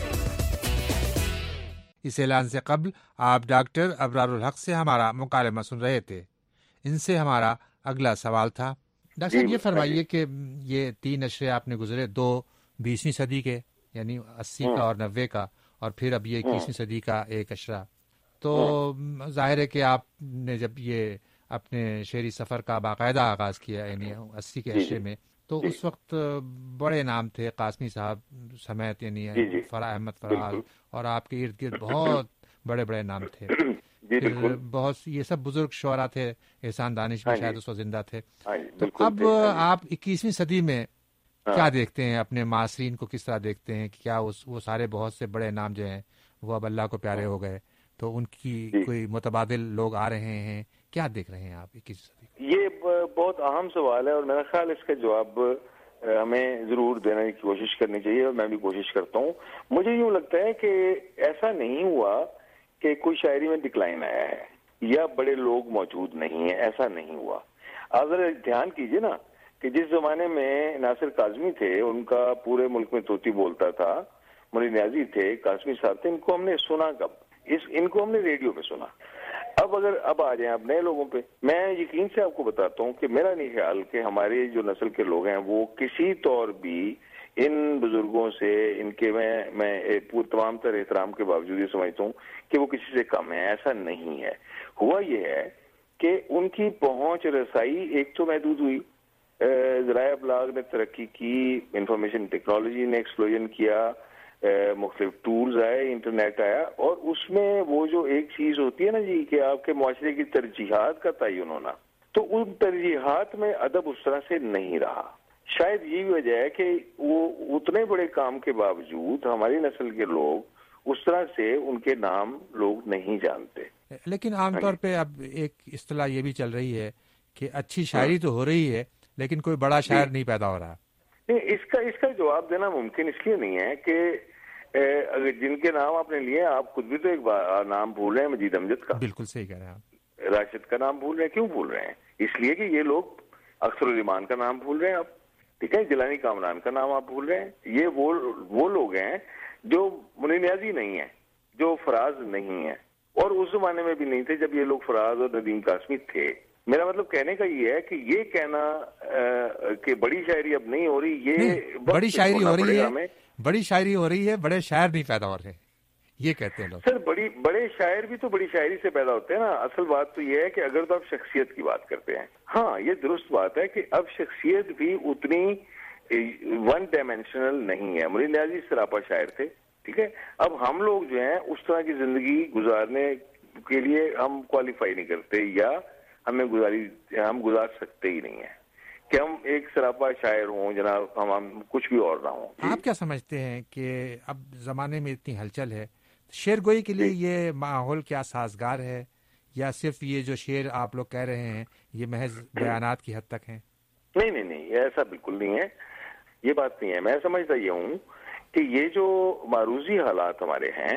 Speaker 4: اس اعلان سے قبل آپ ڈاکٹر ابرار الحق سے ہمارا مکالمہ سن رہے تھے۔ ان سے ہمارا اگلا سوال تھا۔ ڈاکٹر صاحب یہ فرمائیے کہ یہ تین اشرے آپ نے گزرے، دو بیسویں صدی کے یعنی اسی کا اور نوے کا، اور پھر اب یہ اکیسویں صدی کا ایک اشرا، تو ظاہر ہے کہ آپ نے جب یہ اپنے شعری سفر کا باقاعدہ آغاز کیا یعنی اسی کے اشرے میں، تو اس وقت بڑے نام تھے قاسمی صاحب سمیت، یعنی فرا احمد فراز، اور آپ کے ارد گرد بہت بڑے بڑے نام تھے، بہت یہ سب بزرگ شعراء تھے، احسان دانش بھی شاید اس وقت زندہ تھے۔ تو اب آپ اکیسویں صدی میں کیا دیکھتے ہیں، اپنے معاصرین کو کس طرح دیکھتے ہیں کہ کیا وہ سارے بہت سے بڑے نام جو ہیں وہ اب اللہ کو پیارے ہو گئے، تو ان کی کوئی متبادل لوگ آ رہے ہیں، کیا دیکھ رہے ہیں آپ اکیسویں صدی؟
Speaker 5: یہ بہت اہم سوال ہے، اور میرا خیال اس کا جواب ہمیں ضرور دینے کی کوشش کرنی چاہیے، اور میں بھی کوشش کرتا ہوں۔ مجھے یوں لگتا ہے کہ ایسا نہیں ہوا کہ کوئی شاعری میں ڈکلائن آیا ہے یا بڑے لوگ موجود نہیں ہیں، ایسا نہیں ہوا۔ آپ ذرا دھیان کیجئے نا کہ جس زمانے میں ناصر کاظمی تھے، ان کا پورے ملک میں طوطی بولتا تھا، مولی نیازی تھے، قاسمی صاحب تھے، ان کو ہم نے سنا کب؟ اس ان کو ہم نے ریڈیو پہ سنا۔ اب اگر اب آ جائیں آپ نئے لوگوں پہ، میں یقین سے آپ کو بتاتا ہوں کہ میرا نہیں خیال کہ ہمارے جو نسل کے لوگ ہیں وہ کسی طور بھی ان بزرگوں سے، ان کے میں میں تمام تر احترام کے باوجود یہ سمجھتا ہوں کہ وہ کسی سے کم ہیں، ایسا نہیں ہے۔ ہوا یہ ہے کہ ان کی پہنچ رسائی ایک تو محدود ہوئی، ذرائع ابلاغ نے ترقی کی، انفارمیشن ٹیکنالوجی نے ایکسپلوژن کیا، مختلف ٹولز آئے، انٹرنیٹ آیا، اور اس میں وہ جو ایک چیز ہوتی ہے نا جی کہ آپ کے معاشرے کی ترجیحات کا تعین ہونا، تو ان ترجیحات میں ادب اس طرح سے نہیں رہا۔ شاید یہی وجہ ہے کہ وہ اتنے بڑے کام کے باوجود ہماری نسل کے لوگ اس طرح سے ان کے نام لوگ نہیں جانتے۔
Speaker 4: لیکن عام طور پہ اب ایک اصطلاح یہ بھی چل رہی ہے کہ اچھی شاعری تو ہو رہی ہے لیکن کوئی بڑا شاعر نہیں پیدا ہو رہا۔
Speaker 5: نہیں، اس کا اس کا جواب دینا ممکن اس لیے نہیں ہے کہ اگر جن کے نام آپ نے لیے، آپ خود بھی تو ایک نام بھول رہے ہیں، مجید امجد کا۔
Speaker 4: بالکل صحیح کہہ رہے ہیں آپ۔
Speaker 5: راشد کا نام بھول رہے ہیں، کیوں بھول رہے ہیں؟ اس لیے کہ یہ لوگ اختر الایمان کا نام بھول رہے ہیں آپ، ٹھیک ہے، جیلانی کامران کا نام آپ بھول رہے ہیں۔ یہ وہ وہ لوگ ہیں جو مولی نیازی نہیں ہیں، جو فراز نہیں ہیں، اور اس زمانے میں بھی نہیں تھے جب یہ لوگ فراز اور ندیم قاسمی تھے۔ میرا مطلب کہنے کا یہ ہے کہ یہ کہنا کہ بڑی شاعری اب نہیں ہو رہی، یہ
Speaker 4: بڑی شاعری ہو رہی ہے، بڑی شاعری ہو رہی ہے، بڑے شاعر نہیں پیدا ہو رہے، یہ کہتے ہیں لوگ۔
Speaker 5: سر بڑی بڑے شاعر بھی تو بڑی شاعری سے پیدا ہوتے ہیں نا۔ اصل بات تو یہ ہے کہ اگر تو آپ شخصیت کی بات کرتے ہیں، ہاں یہ درست بات ہے کہ اب شخصیت بھی اتنی ون ڈائمینشنل نہیں ہے۔ مولی نیازی سراپا شاعر تھے، ٹھیک ہے، اب ہم لوگ جو ہیں اس طرح کی زندگی گزارنے کے لیے ہم کوالیفائی نہیں کرتے، یا ہمیں گزاری ہم گزار سکتے ہی نہیں ہیں کہ ہم ایک سراپا شاعر ہوں جناب، ہم ہم کچھ بھی اور نہ ہوں۔
Speaker 4: آپ کیا سمجھتے ہیں کہ اب زمانے میں اتنی ہلچل ہے، شعر گوئی کے لیے یہ ماحول کیا سازگار ہے، یا صرف یہ جو شعر آپ لوگ کہہ رہے ہیں یہ محض بیانات کی حد تک ہیں؟
Speaker 5: نہیں نہیں نہیں، ایسا بالکل نہیں ہے، یہ بات نہیں ہے۔ میں سمجھتا یہ ہوں کہ یہ جو معروضی حالات ہمارے ہیں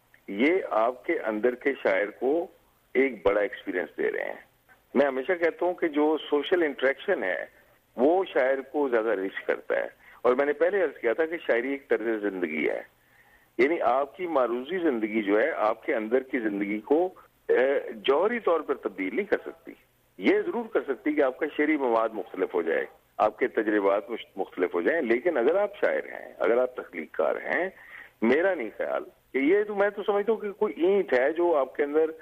Speaker 5: یہ آپ کے اندر کے شاعر کو ایک بڑا ایکسپیرینس دے رہے ہیں۔ میں ہمیشہ کہتا ہوں کہ جو سوشل انٹریکشن ہے وہ شاعر کو زیادہ ریچ کرتا ہے، اور میں نے پہلے عرض کیا تھا کہ شاعری ایک طرز زندگی ہے، یعنی آپ کی معروضی زندگی جو ہے آپ کے اندر کی زندگی کو جوہری طور پر تبدیل نہیں کر سکتی۔ یہ ضرور کر سکتی کہ آپ کا شعری مواد مختلف ہو جائے، آپ کے تجربات مختلف ہو جائیں، لیکن اگر آپ شاعر ہیں، اگر آپ تخلیق کار ہیں، میرا نہیں خیال کہ یہ تو میں تو سمجھتا ہوں کہ کوئی اینٹ ہے جو آپ کے اندر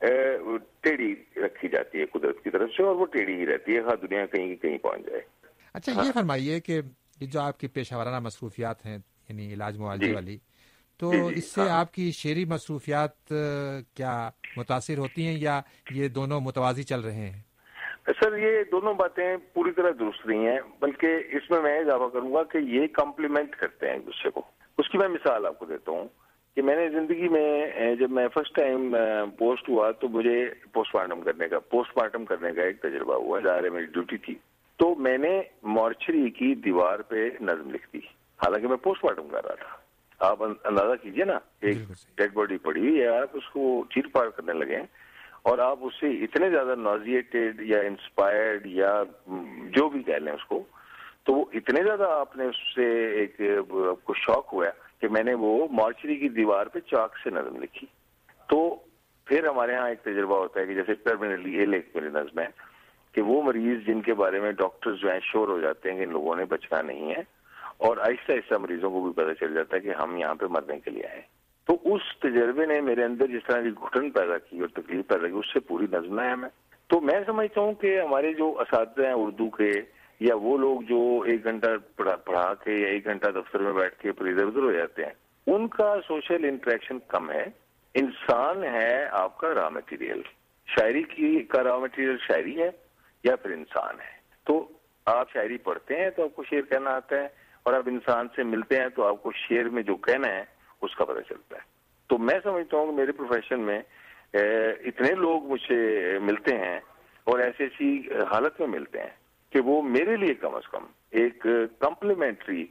Speaker 5: ٹیڑھی رکھی جاتی ہے قدرت کی طرف سے، اور وہ ٹیڑھی ہی رہتی ہے، ہر دنیا کہیں کی کہیں پہنچ جائے۔
Speaker 4: اچھا یہ فرمائیے کہ جو آپ کی پیشہ ورانہ مصروفیات ہیں یعنی علاج معالجے والی، تو اس سے آپ کی شعری مصروفیات کیا متاثر ہوتی ہیں یا یہ دونوں متوازی چل رہے ہیں؟
Speaker 5: سر یہ دونوں باتیں پوری طرح درست نہیں ہیں، بلکہ اس میں میں اضافہ کروں گا کہ یہ کمپلیمنٹ کرتے ہیں ایک دوسرے کو۔ اس کی میں مثال آپ کو دیتا ہوں کہ میں نے زندگی میں جب میں فرسٹ ٹائم پوسٹ ہوا تو مجھے پوسٹ مارٹم کرنے کا پوسٹ مارٹم کرنے کا ایک تجربہ ہوا، ظاہر میری ڈیوٹی تھی، تو میں نے مارچری کی دیوار پہ نظم لکھ دی، حالانکہ میں پوسٹ مارٹم کر رہا تھا۔ آپ اندازہ کیجئے نا، ایک ڈیڈ باڈی پڑی ہوئی ہے، آپ اس کو چیر پاڑ کرنے لگے ہیں اور آپ اس سے اتنے زیادہ نوزیٹیڈ یا انسپائرڈ یا جو بھی کہہ لیں اس کو، تو وہ اتنے زیادہ آپ نے اس سے ایک کو شوق ہوا کہ میں نے وہ مارچری کی دیوار پہ چاک سے نظم لکھی۔ تو پھر ہمارے ہاں ایک تجربہ ہوتا ہے کہ جیسے ٹرمینلی ایل ایک میری نظم ہے کہ وہ مریض جن کے بارے میں ڈاکٹرز جو ہیں شور ہو جاتے ہیں کہ ان لوگوں نے بچنا نہیں ہے، اور آہستہ آہستہ مریضوں کو بھی پتہ چل جاتا ہے کہ ہم یہاں پہ مرنے کے لیے آئے، تو اس تجربے نے میرے اندر جس طرح کی گھٹن پیدا کی اور تکلیف پیدا کی، اس سے پوری نظم ہے میں۔ تو میں سمجھتا ہوں کہ ہمارے جو اساتذہ ہیں اردو کے، یا وہ لوگ جو ایک گھنٹہ پڑھا پڑھا کے یا ایک گھنٹہ دفتر میں بیٹھ کے پھر ادھر ادھر ہو جاتے ہیں، ان کا سوشل انٹریکشن کم ہے۔ انسان ہے آپ کا را مٹیریل، شاعری کی کا را مٹیریل شاعری ہے یا پھر انسان ہے۔ تو آپ شاعری پڑھتے ہیں تو آپ کو شعر کہنا آتا ہے، اور آپ انسان سے ملتے ہیں تو آپ کو شعر میں جو کہنا ہے اس کا پتہ چلتا ہے۔ تو میں سمجھتا ہوں کہ میرے پروفیشن میں اتنے لوگ مجھ سے ملتے ہیں اور ایسی ایسی حالت میں ملتے ہیں کہ وہ میرے لیے کم از کم ایک کمپلیمنٹری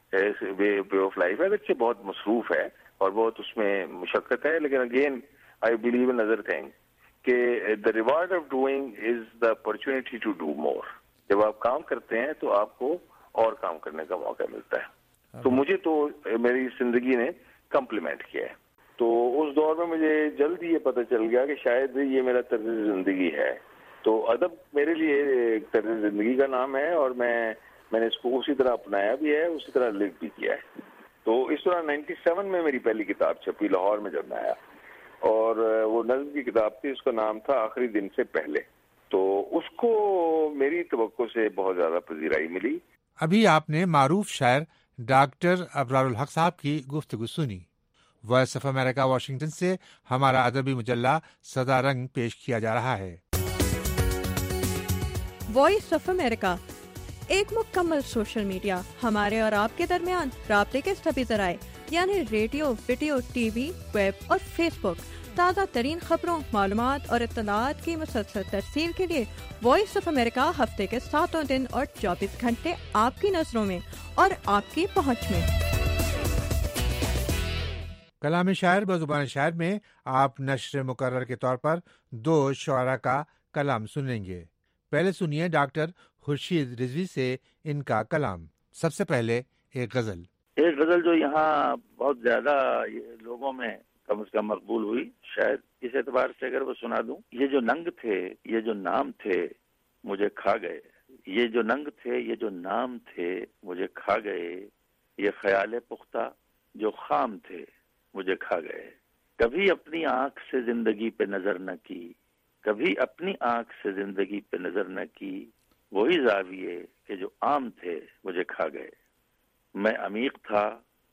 Speaker 5: وے آف لائف ہے، اگرچہ بہت مصروف ہے اور بہت اس میں مشقت ہے، لیکن again I believe in other thing کہ the reward of doing is the opportunity to do more. جب آپ کام کرتے ہیں تو آپ کو اور کام کرنے کا موقع ملتا ہے۔ تو مجھے تو میری زندگی نے کمپلیمنٹ کیا ہے۔ تو اس دور میں مجھے جلد ہی یہ پتہ چل گیا کہ شاید یہ میرا طرز زندگی ہے۔ تو ادب میرے لیے ایک طرز زندگی کا نام ہے، اور میں میں نے اس کو اسی طرح اپنایا بھی ہے، اسی طرح لکھ بھی کیا ہے۔ تو اس طرح نائنٹی سیون میں میری پہلی کتاب چھپی لاہور میں جب میں آیا، اور وہ نظم کی کتاب تھی، اس کا نام تھا آخری دن سے پہلے۔ تو اس کو میری توقع سے بہت زیادہ پذیرائی ملی۔
Speaker 4: ابھی آپ نے معروف شاعر ڈاکٹر ابرار الحق صاحب کی گفتگو سنی۔ وائس آف امریکہ واشنگٹن سے ہمارا ادبی مجلہ سدا رنگ پیش کیا جا رہا ہے۔
Speaker 12: وائس آف امریکہ ایک مکمل سوشل میڈیا، ہمارے اور آپ کے درمیان رابطے کے سبھی ذرائع یعنی radio, video, TV, web اور فیس بک۔ تازہ ترین خبروں، معلومات اور اطلاعات کی مسلسل ترسیل کے لیے وائس آف امریکہ ہفتے کے ساتوں دن اور چوبیس گھنٹے آپ کی نظروں میں اور آپ کی پہنچ میں۔
Speaker 4: کلام شاعر بزبان شاعر میں آپ نشر مقرر کے طور پر دو شعراء کا کلام سنیں گے۔ پہلے سنیے ڈاکٹر خورشید رضوی سے ان کا کلام۔ سب سے پہلے ایک غزل
Speaker 6: ایک غزل جو یہاں بہت زیادہ لوگوں میں کم از کم مقبول ہوئی، شاید اس اعتبار سے اگر وہ سنا دوں۔ یہ جو ننگ تھے، یہ جو نام تھے، مجھے کھا گئے۔ یہ جو ننگ تھے، یہ جو نام تھے، مجھے کھا گئے۔ یہ خیال پختہ جو خام تھے، مجھے کھا گئے۔ کبھی اپنی آنکھ سے زندگی پہ نظر نہ کی، کبھی اپنی آنکھ سے زندگی پہ نظر نہ کی، وہی زاویے کہ جو عام تھے مجھے کھا گئے۔ میں عمیق تھا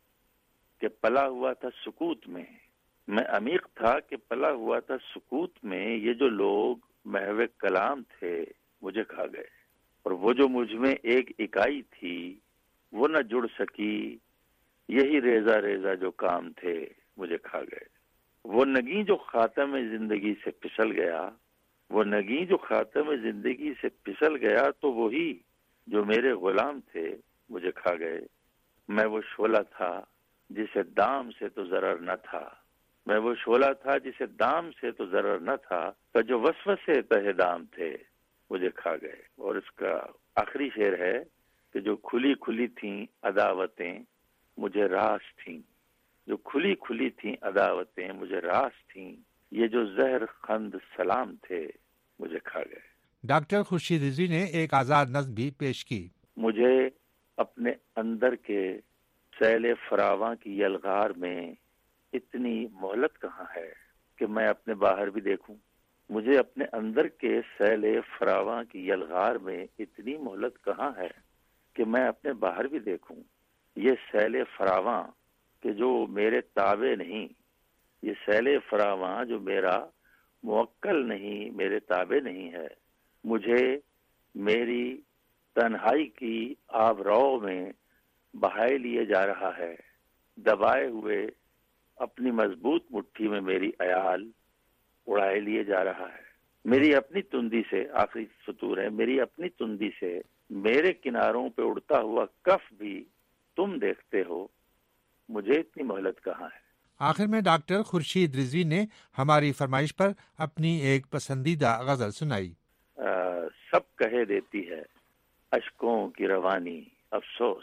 Speaker 6: کہ پلا ہوا تھا سکوت میں، میں عمیق تھا کہ پلا ہوا تھا سکوت میں، یہ جو لوگ محو کلام تھے مجھے کھا گئے۔ اور وہ جو مجھ میں ایک اکائی تھی وہ نہ جڑ سکی، یہی ریزہ ریزہ جو کام تھے مجھے کھا گئے۔ وہ نگیں جو خاتم زندگی سے پھسل گیا، وہ نگیں جو خاتم زندگی سے پھسل گیا، تو وہی جو میرے غلام تھے مجھے کھا گئے۔ میں وہ شعلہ تھا جسے دام سے تو ضرر نہ تھا، میں وہ شعلہ تھا جسے دام سے تو ضرر نہ تھا، پر جو وسوسے تہ دام تھے مجھے کھا گئے۔ اور اس کا آخری شعر ہے کہ جو کھلی کھلی تھیں عداوتیں مجھے راس تھیں، جو کھلی کھلی تھیں عداوتیں مجھے راس تھیں، یہ جو زہر خند سلام تھے مجھے کھا گئے۔
Speaker 4: ڈاکٹر خورشید رضوی نے ایک آزاد نظم بھی پیش کی۔
Speaker 6: مجھے اپنے اندر کے سیل فراواں کی یلغار میں اتنی مہلت کہاں ہے کہ میں اپنے باہر بھی دیکھوں، مجھے اپنے اندر کے سیل فراواں کی یلغار میں اتنی مہلت کہاں ہے کہ میں اپنے باہر بھی دیکھوں۔ یہ سیل فراواں کہ جو میرے تابع نہیں، یہ سیل فراواں جو میرا موکل نہیں، میرے تابع نہیں ہے، مجھے میری تنہائی کی آب رو میں بہائے لیے جا رہا ہے، دبائے ہوئے اپنی مضبوط مٹھی میں میری عیال اڑائے لیے جا رہا ہے۔ میری اپنی تندی سے، آخری سطور ہے، میری اپنی تندی سے میرے کناروں پہ اڑتا ہوا کف بھی تم دیکھتے ہو، مجھے اتنی مہلت کہاں ہے۔
Speaker 4: آخر میں ڈاکٹر خورشید رضوی نے ہماری فرمائش پر اپنی ایک پسندیدہ غزل سنائی۔
Speaker 6: آ, سب کہے دیتی ہے اشکوں کی روانی افسوس،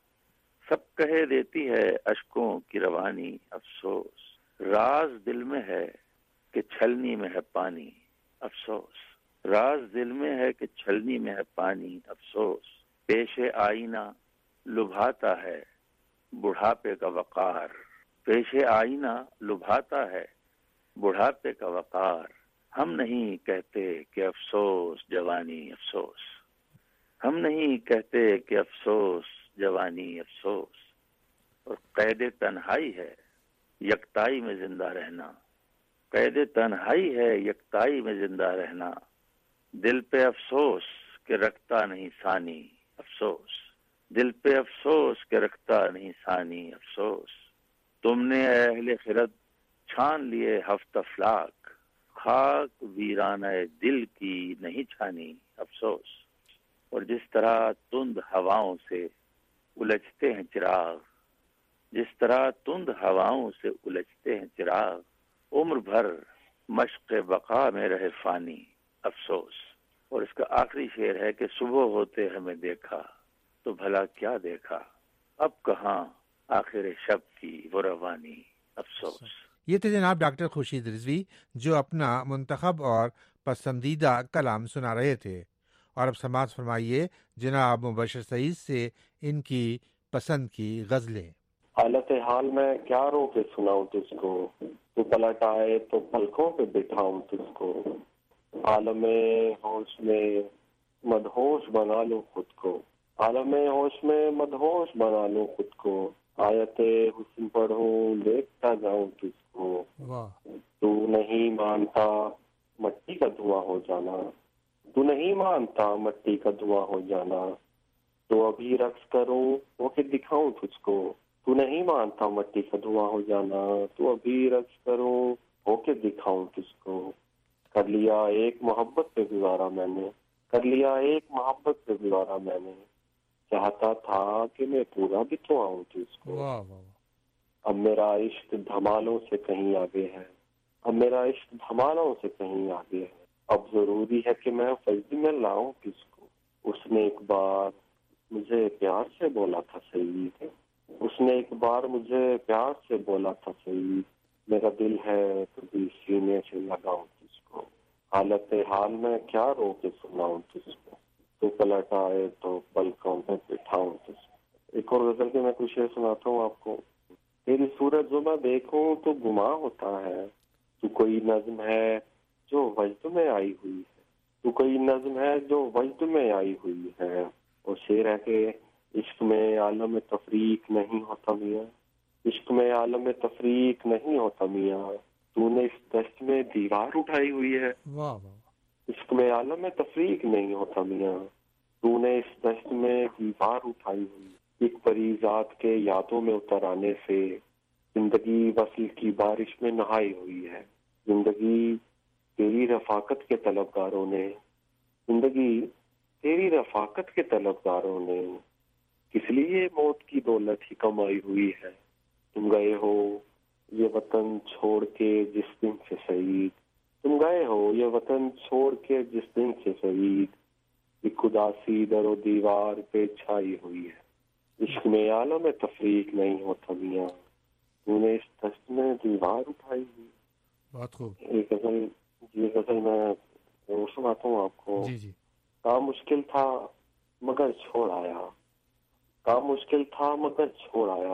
Speaker 6: سب کہے دیتی ہے اشکوں کی روانی افسوس، راز دل میں ہے کہ چھلنی میں ہے پانی افسوس، راز دل میں ہے کہ چھلنی میں ہے پانی افسوس، پیش آئینہ لبھاتا ہے بڑھاپے کا وقار، پیش آئینہ لبھاتا ہے بڑھاپے کا وقار، ہم نہیں کہتے کہ افسوس جوانی افسوس، ہم نہیں کہتے کہ افسوس جوانی افسوس، اور قید تنہائی ہے یکتائی میں زندہ رہنا، قید تنہائی ہے یکتائی میں زندہ رہنا، دل پہ افسوس کہ رکھتا نہیں ثانی افسوس، دل پہ افسوس کہ رکھتا نہیں ثانی افسوس، تم نے اے اہل خرد چھان لیے ہفت افلاک، خاک ویرانہ دل کی نہیں چھانی افسوس، اور جس طرح تند ہواؤں سے الجھتے ہیں چراغ، جس طرح تند ہواؤں سے الجھتے ہیں چراغ، عمر بھر مشق بقا میں رہے فانی افسوس، اور اس کا آخری شعر ہے کہ صبح ہوتے ہمیں دیکھا تو بھلا کیا دیکھا، اب کہاں آخر شب کی وہ روانی افسوس۔
Speaker 4: یہ تھے جناب ڈاکٹر خورشید رضوی جو اپنا منتخب اور پسندیدہ کلام سنا رہے تھے، اور اب سماعت فرمائیے جناب مبشر سعید سے ان کی پسند کی غزلیں۔
Speaker 7: حالت حال میں کیا رو کے سناؤں تجھ کو، تو پلٹ آئے تو پلکوں پہ بٹھاؤں تجھ کو، عالم ہوش میں مدہوش بنا لوں خود کو، عالم ہوش میں مدہوش بنا لوں خود کو، آیت حسن پڑھوں دیکھتا جاؤں تجھ کو، تو نہیں مانتا مٹی کا دھواں ہو جانا، تو نہیں مانتا مٹی کا دھواں ہو جانا، تو ابھی رقص کروں وہ کہ دکھاؤں تجھ کو، تو نہیں مانتا مٹی کا دھواں ہو جانا، تو ابھی رقص کروں ہو کے دکھاؤں تجھ کو، کر لیا ایک محبت پہ گزارا میں نے، کر لیا ایک محبت پہ گزارا میں نے، چاہتا تھا کہ میں پورا بھی تو آؤں تجھ کو، اب میرا عشق دھمالوں سے کہیں آگے ہے، اب میرا عشق دھمالوں سے کہیں آگے ہے، اب ضروری ہے کہ میں فضل میں لاؤں کس کو، اس نے ایک بار مجھے پیار سے بولا تھا سعید، اس نے ایک بار مجھے پیار سے بولا تھا سعید، میرا دل ہے کبھی سینے سے لگاؤں تجھ کو، حالت حال میں کیا رو کے سناؤں تجھ کو، تو پلٹ آئے تو پلکوں پہ بٹھاؤں تجھ کو۔ ایک اور غزل کے میں کچھ شعر سناتا ہوں آپ کو۔ تیری صورت جو میں دیکھوں تو گماں ہوتا ہے، تو کوئی نظم ہے جو وجد میں آئی ہوئی ہے، تو کوئی نظم ہے جو وجد میں آئی ہوئی ہے، اور شعر ہے کہ عشق میں عالم تفریق نہیں ہوتا میاں، عشق میں عالم تفریق نہیں ہوتا میاں، تو نے اس دشت میں دیوار اٹھائی ہوئی ہے، عشق میں عالم تفریق نہیں ہوتا میاں، تو نے اس دشت میں دیوار اٹھائی ہوئی، ایک پری ذات کے یادوں میں اتر آنے سے زندگی وصل کی بارش میں نہائی ہوئی ہے، زندگی تیری رفاقت کے طلبگاروں نے، زندگی تیری رفاقت کے طلبگاروں نے کس لیے موت کی دولت ہی کمائی ہوئی ہے، تم گئے ہو یہ وطن چھوڑ کے جس دن سے سعید، تم گئے ہو یہ وطن چھوڑ کے جس دن سے سعید، ایک اداسی در و دیوار پہ چھائی ہوئی ہے، عشق میں عالم تفریق نہیں ہوتا میاں، تو نے اس دشت میں دیوار اٹھائی ہوئی۔
Speaker 4: بہت خوب۔
Speaker 7: ایک غزل یہ غزل میں وہ سناتا ہوں آپ کو۔
Speaker 4: جی جی۔
Speaker 7: کام مشکل تھا مگر چھوڑ آیا، کام مشکل تھا مگر چھوڑ آیا،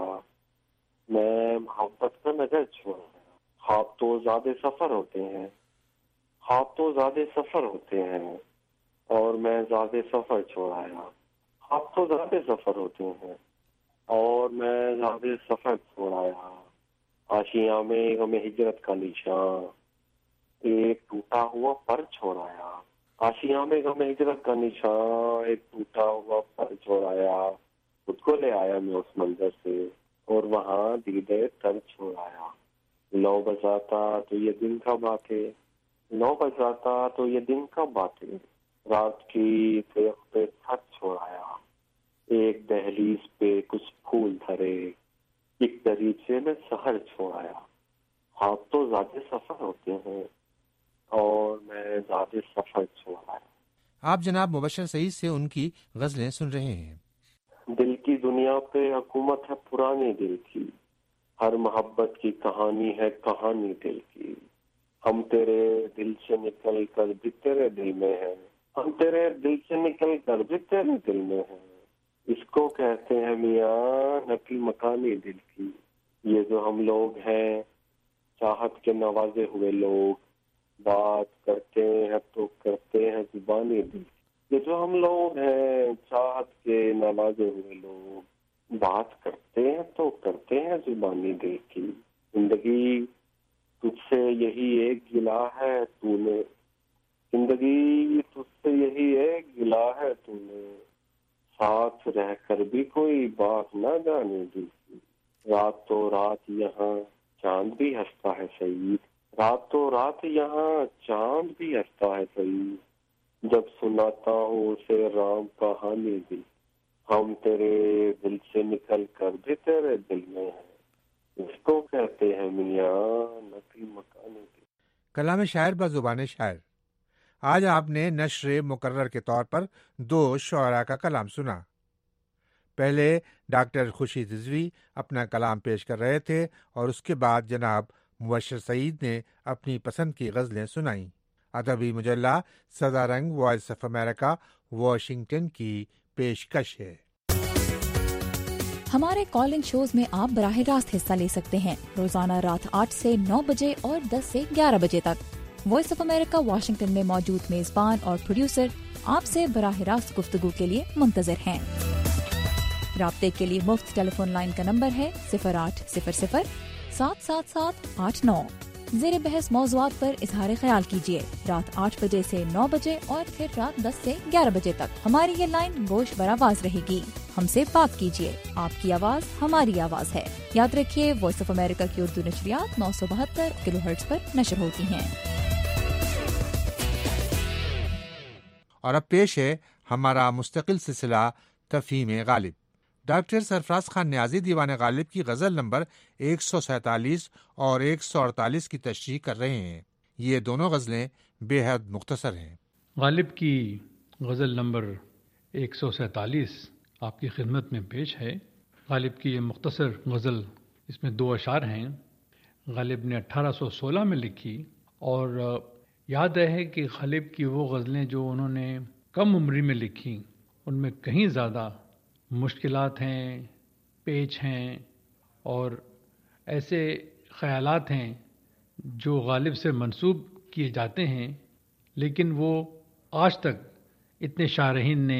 Speaker 7: میں محبت کا نظر چھوڑ آیا، خواب تو زیادہ سفر ہوتے ہیں، خواب تو زیادہ سفر ہوتے ہیں، اور میں زیادہ سفر چھوڑ آیا، خواب تو زیادہ سفر ہوتے ہیں، اور میں زیادہ سفر چھوڑایا، آشیاں میں غم ہجرت کا نشان، ایک ٹوٹا ہوا پر چھوڑایا، آشیاں میں غم ہجرت کا نشان، ایک ٹوٹا ہوا پر چھوڑایا، خود کو لے آیا میں اس منظر سے اور وہاں دیدے تر چھوڑایا، نو بجاتا تو یہ دن کب آتے، نو بجاتا تو یہ دن کب آتے، رات کی فیخ پہ چھت چھوڑایا، ایک دہلیز پہ کچھ پھول دھرے، ایک دریچے میں سحر چھوڑایا، ہاتھ تو زیادہ سفر ہوتے ہیں اور میں زیادہ سفر چھوڑایا۔
Speaker 4: آپ جناب مبشر سعید سے ان کی غزلیں سن رہے ہیں۔
Speaker 7: دل کی دنیا پہ حکومت ہے پرانے دل کی، ہر محبت کی کہانی ہے کہانی دل کی، ہم تیرے دل سے نکل کر بھی تیرے دل میں ہیں، ہم تیرے دل سے نکل کر بھی تیرے دل میں ہیں، اس کو کہتے ہیں میاں نقل مکانی دل کی، یہ جو ہم لوگ ہیں چاہت کے نوازے ہوئے لوگ، بات کرتے ہیں تو کرتے ہیں زبانی دل کی، یہ جو ہم لوگ ہیں چاہت کے نوازے ہوئے لوگ، بات کرتے ہیں تو کرتے ہیں زبانی دل کی، زندگی تجھ سے یہی ایک گلا ہے تو نے، زندگی تجھ سے یہی ایک گلا ہے تو نے، ساتھ رہ کر بھی کوئی بات نہ جانے دل کی، رات تو رات یہاں چاند بھی ہنستا ہے سعید، رات تو رات یہاں چاند بھی ہنستا ہے سعید، جب سناتا ہوں اسے رام کہانی دل، ہم تیرے دل سے نکل کر بھی تیرے دل میں ہیں، اس کو کہتے ہیں میاں نقل مکانی دل۔
Speaker 4: کلام شاعر بزبان شاعر۔ آج آپ نے نشر مقرر کے طور پر دو شعراء کا کلام سنا۔ پہلے ڈاکٹر خورشید رضوی اپنا کلام پیش کر رہے تھے اور اس کے بعد جناب مبشر سعید نے اپنی پسند کی غزلیں سنائیں۔ ادبی مجلہ سدا رنگ وائس آف امریکہ واشنگٹن کی پیشکش ہے۔
Speaker 13: ہمارے کال ان شوز میں آپ براہ راست حصہ لے سکتے ہیں، روزانہ رات آٹھ سے نو بجے اور دس سے گیارہ بجے تک۔ وائس آف امریکہ واشنگٹن میں موجود میزبان اور پروڈیوسر آپ سے براہ راست گفتگو کے لیے منتظر ہیں۔ رابطے کے لیے مفت ٹیلی فون لائن کا نمبر ہے صفر آٹھ صفر صفر سات سات سات آٹھ نو۔ زیر بحث موضوعات پر اظہار خیال کیجیے، رات آٹھ بجے سے نو بجے اور پھر رات دس سے گیارہ بجے تک ہماری یہ لائن گوش براواز رہے گی۔ ہم سے بات کیجیے، آپ کی آواز ہماری آواز ہے۔ یاد رکھیے وائس آف امریکہ کی اردو نشریات نو سو بہتر کلو ہرٹز پر نشر ہوتی ہیں۔
Speaker 4: اور اب پیش ہے ہمارا مستقل سلسلہ تفہیم غالب۔ ڈاکٹر سرفراز خان نیازی دیوان غالب کی غزل نمبر ایک سو سینتالیس اور ایک سو اڑتالیس کی تشریح کر رہے ہیں۔ یہ دونوں غزلیں بے حد مختصر ہیں۔
Speaker 8: غالب کی غزل نمبر ایک سو سینتالیس آپ کی خدمت میں پیش ہے۔ غالب کی یہ مختصر غزل، اس میں دو اشعار ہیں۔ غالب نے اٹھارہ سو سولہ میں لکھی، اور یاد ہے کہ غالب کی وہ غزلیں جو انہوں نے کم عمری میں لکھی، ان میں کہیں زیادہ مشکلات ہیں، پیچ ہیں اور ایسے خیالات ہیں جو غالب سے منسوب کیے جاتے ہیں، لیکن وہ آج تک اتنے شارحین نے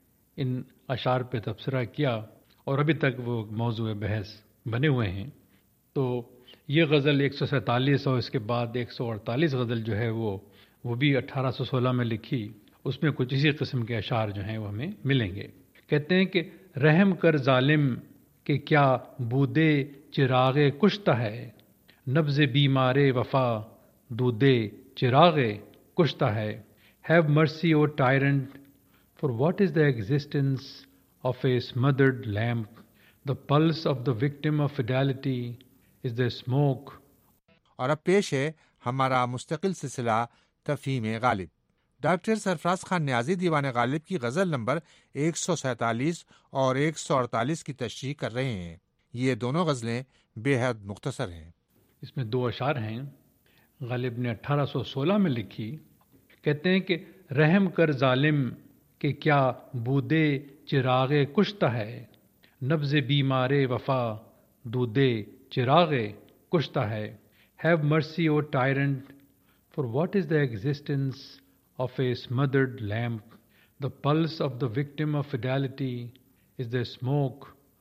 Speaker 8: ان اشعار پہ تبصرہ کیا اور ابھی تک وہ موضوع بحث بنے ہوئے ہیں۔ تو یہ غزل ایک سو سینتالیس اور اس کے بعد ایک سو اڑتالیس غزل جو ہے وہ وہ بھی اٹھارہ سو سولہ میں لکھی، اس میں کچھ اسی قسم کے اشعار جو ہیں وہ ہمیں ملیں گے۔ کہتے ہیں کہ رحم کر ظالم کہ کیا بودے چراغ کشتہ ہے، نبض بیمار وفا دودے چراغ کشتہ ہے، have mercy O tyrant for what is the existence of a smothered lamp, the pulse of the victim of fidelity is the smoke.
Speaker 4: اور اب پیش ہے ہمارا مستقل سلسلہ تفہیم غالب۔ ڈاکٹر سرفراز خان نیازی دیوان غالب کی غزل نمبر ایک سو سینتالیس اور ایک سو اڑتالیس کی تشریح کر رہے ہیں۔ یہ دونوں غزلیں بے حد مختصر ہیں۔
Speaker 8: اس میں دو اشعار ہیں۔ غالب نے اٹھارہ سو سولہ میں لکھی۔ کہتے ہیں کہ رحم کر ظالم کہ کیا بودے چراغ کشتہ ہے، نبض بیمار وفا دودے چراغ کشتہ ہے، have mercy O tyrant for what is the existence of a smothered lamp, the pulse of the victim of fidelity is the smoke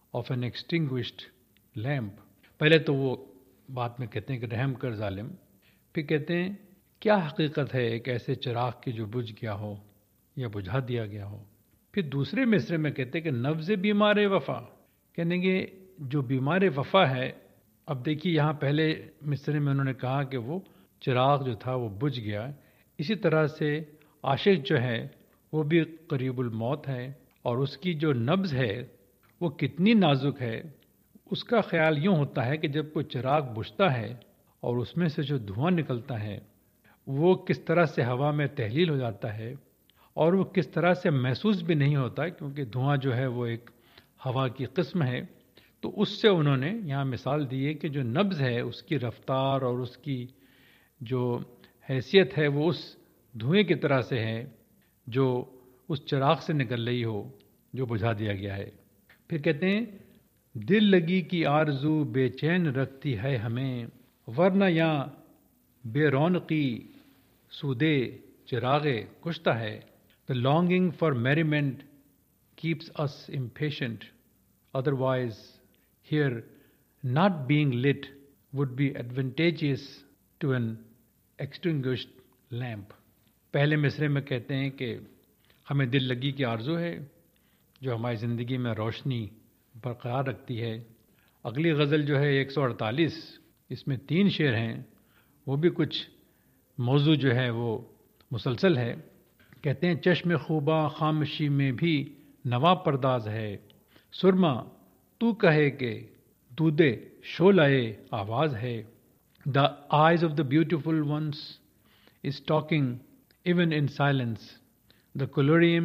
Speaker 8: of an extinguished lamp. پہلے تو وہ بات میں کہتے ہیں کہ رحم کر ظالم، پھر کہتے ہیں کیا حقیقت ہے ایک ایسے چراغ کی جو بجھ گیا ہو یا بجھا دیا گیا ہو. پھر دوسرے مصرے میں کہتے ہیں کہ نبض بیمار وفا، کہنے کہ جو بیمار وفا ہے. اب دیکھیے یہاں پہلے مصرے میں انہوں نے کہا کہ وہ چراغ جو تھا وہ بجھ گیا. اسی طرح سے عاشق جو ہے وہ بھی قریب الموت ہے، اور اس کی جو نبض ہے وہ کتنی نازک ہے. اس کا خیال یوں ہوتا ہے کہ جب کوئی چراغ بجھتا ہے اور اس میں سے جو دھواں نکلتا ہے وہ کس طرح سے ہوا میں تحلیل ہو جاتا ہے، اور وہ کس طرح سے محسوس بھی نہیں ہوتا، کیونکہ دھواں جو ہے وہ ایک ہوا کی قسم ہے. تو اس سے انہوں نے یہاں مثال دی ہے کہ جو نبض ہے اس کی رفتار اور اس کی جو حیثیت ہے وہ اس دھوئیں کی طرح سے ہے جو اس چراغ سے نکل رہی ہو جو بجھا دیا گیا ہے. پھر کہتے ہیں دل لگی کی آرزو بے چین رکھتی ہے ہمیں، ورنہ یہاں بے رونقی سودے چراغے کشتا ہے. The longing for merriment keeps us impatient. Otherwise, here, not being lit would be advantageous to an extinguished lamp. پہلے مصرے میں کہتے ہیں کہ ہمیں دل لگی کی آرزو ہے جو ہماری زندگی میں روشنی برقرار رکھتی ہے. اگلی غزل جو ہے ایک سو اڑتالیس، اس میں تین شعر ہیں، وہ بھی کچھ موضوع جو ہے وہ مسلسل ہے. کہتے ہیں چشم خوباں خاموشی میں بھی نوا پرداز ہے، سرما تو کہے کہ دودے شعلۂ آواز ہے. The eyes of the beautiful ones is talking even in silence. The colorium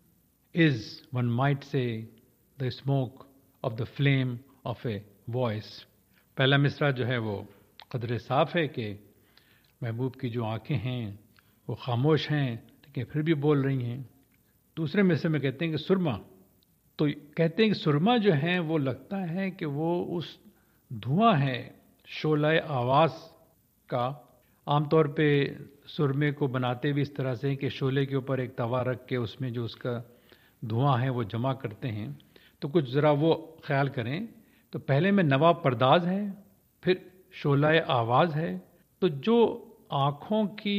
Speaker 8: is, one might say, the smoke of the flame of a voice. پہلا مصرع جو ہے وہ قدر صاف ہے کہ محبوب کی جو آنکھیں ہیں وہ خاموش ہیں لیکن پھر بھی بول رہی ہیں. دوسرے مصرے میں کہتے ہیں کہ سرما، تو کہتے ہیں کہ سرما جو ہے وہ لگتا ہے کہ وہ اس دھواں ہے شعلہ آواز کا. عام طور پہ سرمے کو بناتے بھی اس طرح سے کہ شعلے کے اوپر ایک توا رکھ کے اس میں جو اس کا دھواں ہے وہ جمع کرتے ہیں. تو کچھ ذرا وہ خیال کریں. تو پہلے میں نوا پرداز ہے، پھر شعلہ آواز ہے. تو جو آنکھوں کی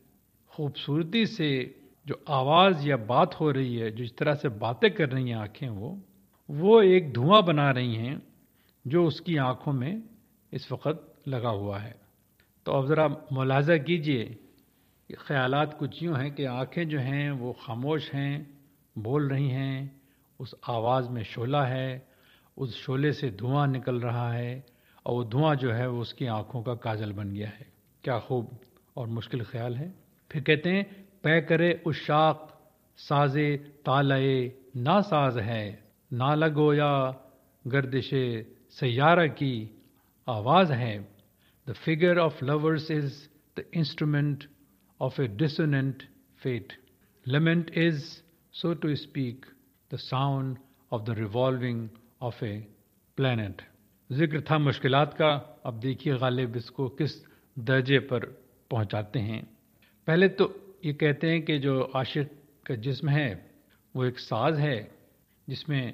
Speaker 8: خوبصورتی سے جو آواز یا بات ہو رہی ہے، جو اس طرح سے باتیں کر رہی ہیں آنکھیں، وہ وہ ایک دھواں بنا رہی ہیں جو اس کی آنکھوں میں اس وقت لگا ہوا ہے. تو اب ذرا ملاحظہ کیجئے کہ خیالات کچھ یوں ہیں کہ آنکھیں جو ہیں وہ خاموش ہیں، بول رہی ہیں، اس آواز میں شعلہ ہے، اس شعلے سے دھواں نکل رہا ہے، اور وہ دھواں جو ہے وہ اس کی آنکھوں کا کاجل بن گیا ہے. کیا خوب اور مشکل خیال ہے. پھر کہتے ہیں پے کرے اشاق سازے تالے نا ساز ہے، نہ لگویا گردش سیارہ کی آواز ہے. The figure of lovers is the instrument of a dissonant fate. Lament is, so to speak, the sound of the revolving of a planet. ذکر تھا مشکلات کا، اب دیکھیے غالب اس کو کس درجے پر پہنچاتے ہیں. پہلے تو یہ کہتے ہیں کہ جو عاشق کا جسم ہے وہ ایک ساز ہے جس میں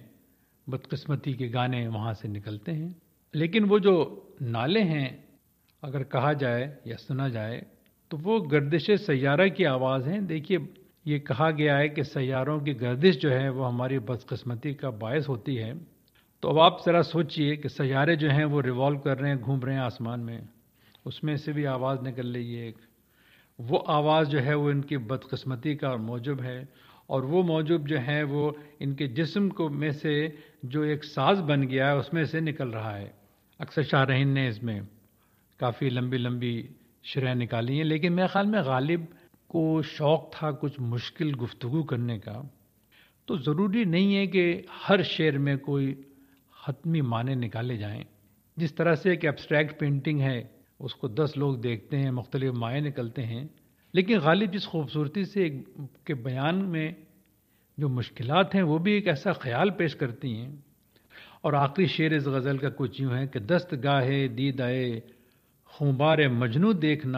Speaker 8: بدقسمتی کے گانے وہاں سے نکلتے ہیں، لیکن وہ جو نالے ہیں اگر کہا جائے یا سنا جائے تو وہ گردش سیارہ کی آواز ہیں. دیکھیے یہ کہا گیا ہے کہ سیاروں کی گردش جو ہے وہ ہماری بدقسمتی کا باعث ہوتی ہے. تو اب آپ ذرا سوچئے کہ سیارے جو ہیں وہ ریوالو کر رہے ہیں، گھوم رہے ہیں آسمان میں، اس میں سے بھی آواز نکل رہی ہے. وہ آواز جو ہے وہ ان کی بدقسمتی کا موجب ہے، اور وہ موجب جو ہے وہ ان کے جسم کو میں سے جو ایک ساز بن گیا ہے اس میں سے نکل رہا ہے. اکثر شارحین نے اس میں کافی لمبی لمبی شرح نکالی ہیں، لیکن میرے خیال میں غالب کو شوق تھا کچھ مشکل گفتگو کرنے کا. تو ضروری نہیں ہے کہ ہر شعر میں کوئی حتمی معنی نکالے جائیں. جس طرح سے ایک ایبسٹریکٹ پینٹنگ ہے اس کو دس لوگ دیکھتے ہیں، مختلف معنی نکلتے ہیں، لیکن غالب جس خوبصورتی سے کے بیان میں جو مشکلات ہیں وہ بھی ایک ایسا خیال پیش کرتی ہیں. اور آخری شعر اس غزل کا کچھ یوں ہے کہ دست گاہے دید آئے خونبار مجنو دیکھنا،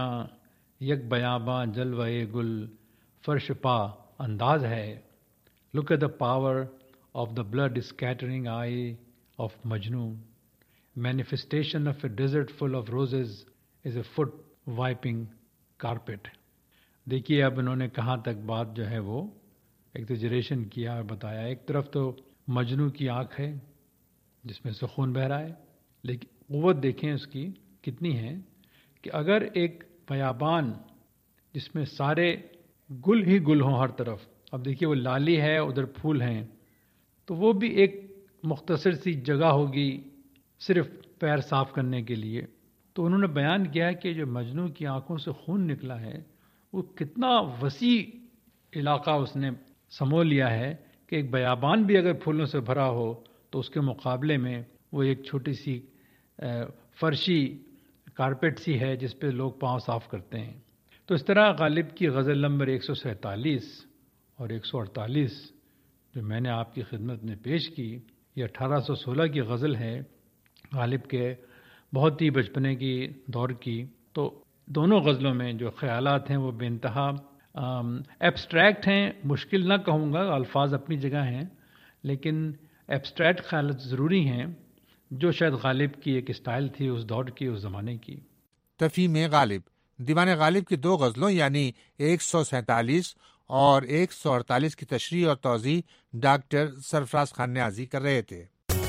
Speaker 8: یک بیاباں جلوے گل فرش پا انداز ہے. Look at the power of the blood scattering eye of Majnun. Manifestation of a desert full of roses is a foot wiping carpet. دیکھیے اب انہوں نے کہاں تک بات جو ہے وہ ایگزیجریشن کیا اور بتایا. ایک طرف تو مجنو کی آنکھ ہے جس میں سے خون بہہ رہا ہے، لیکن قوت دیکھیں اس کی کتنی ہے کہ اگر ایک بیابان جس میں سارے گل ہی گل ہوں ہر طرف، اب دیکھیے وہ لالی ہے، ادھر پھول ہیں، تو وہ بھی ایک مختصر سی جگہ ہوگی صرف پیر صاف کرنے کے لیے. تو انہوں نے بیان کیا کہ جو مجنو کی آنکھوں سے خون نکلا ہے وہ کتنا وسیع علاقہ اس نے سمو لیا ہے کہ ایک بیابان بھی اگر پھولوں سے بھرا ہو تو اس کے مقابلے میں وہ ایک چھوٹی سی فرشی کارپیٹ سی ہے جس پہ لوگ پاؤں صاف کرتے ہیں. تو اس طرح غالب کی غزل نمبر ایک سو سینتالیس اور ایک سو اڑتالیس جو میں نے آپ کی خدمت میں پیش کی، یہ اٹھارہ سو سولہ کی غزل ہے، غالب کے بہت ہی بچپنے کی دور کی. تو دونوں غزلوں میں جو خیالات ہیں وہ بے انتہا ایبسٹریکٹ ہیں، مشکل نہ کہوں گا، الفاظ اپنی جگہ ہیں، لیکن ایبسٹریکٹ خیالات ضروری ہیں جو شاید غالب کی ایک اسٹائل تھی اس دور کی، اس زمانے کی.
Speaker 4: تفہیم غالب دیوان غالب کی دو غزلوں یعنی ایک سو سینتالیس اور ایک سو اڑتالیس کی تشریح اور توضیح ڈاکٹر سرفراز خان نیازی کر رہے تھے.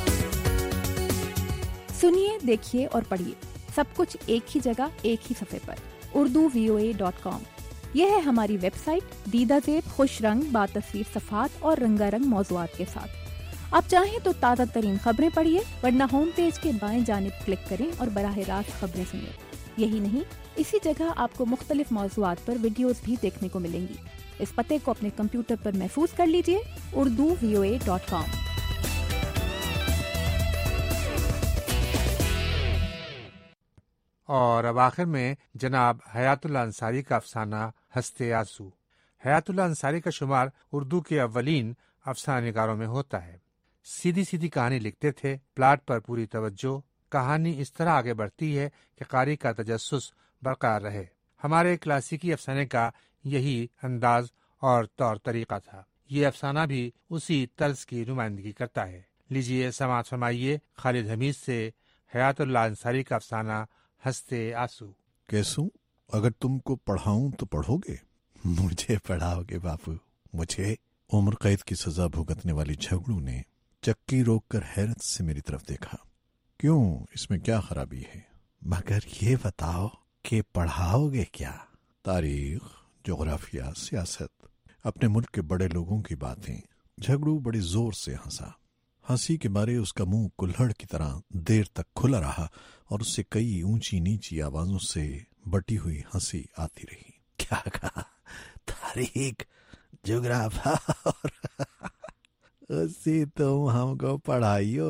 Speaker 13: سنیے، دیکھیے اور پڑھیے سب کچھ ایک ہی جگہ، ایک ہی صفحے پر، اردو وی او اے ڈاٹ کام. یہ ہے ہماری ویب سائٹ، دیدہ زیب، خوش رنگ، با تصویر صفحات اور رنگا رنگ موضوعات کے ساتھ. آپ چاہیں تو تازہ ترین خبریں پڑھیے، ورنہ ہوم پیج کے بائیں جانب کلک کریں اور براہ راست خبریں سنیں. یہی نہیں، اسی جگہ آپ کو مختلف موضوعات پر ویڈیوز بھی دیکھنے کو ملیں گی. اس پتے کو اپنے کمپیوٹر پر محفوظ کر لیجئے، اردو وی او اے ڈاٹ کام.
Speaker 4: اور اب آخر میں جناب حیات اللہ انصاری کا افسانہ ہستے آنسو. حیات اللہ انصاری کا شمار اردو کے اولین افسانہ نگاروں میں ہوتا ہے. سیدھی سیدھی کہانی لکھتے تھے، پلاٹ پر پوری توجہ. کہانی اس طرح آگے بڑھتی ہے کہ قاری کا تجسس برقرار رہے. ہمارے کلاسیکی افسانے کا یہی انداز اور طور طریقہ تھا. یہ افسانہ بھی اسی طرز کی نمائندگی کرتا ہے. لیجیے سماعت فرمائیے خالد حمید سے حیات اللہ انصاری کا افسانہ ہستے آنسو.
Speaker 9: کیسوں اگر تم کو پڑھاؤں تو پڑھو گے؟ مجھے پڑھاؤ گے باپو، مجھے؟ عمر قید کی سزا بھگتنے والی جھگڑو نے چکی روک کر حیرت سے میری طرف دیکھا. کیوں، اس میں کیا خرابی ہے؟ مگر یہ بتاؤ کہ پڑھاؤ گے کیا؟ تاریخ، جغرافیہ، سیاست، اپنے ملک کے بڑے لوگوں کی باتیں. جھگڑو بڑی زور سے ہنسا. ہنسی کے مارے اس کا منہ کلہڑ کی طرح دیر تک کھلا رہا اور اس سے کئی اونچی نیچی آوازوں سے بٹی ہوئی ہنسی آتی رہی. کیا کہا؟ تاریخ، جغرافیہ اور اسی تم ہم کو پڑھائیو.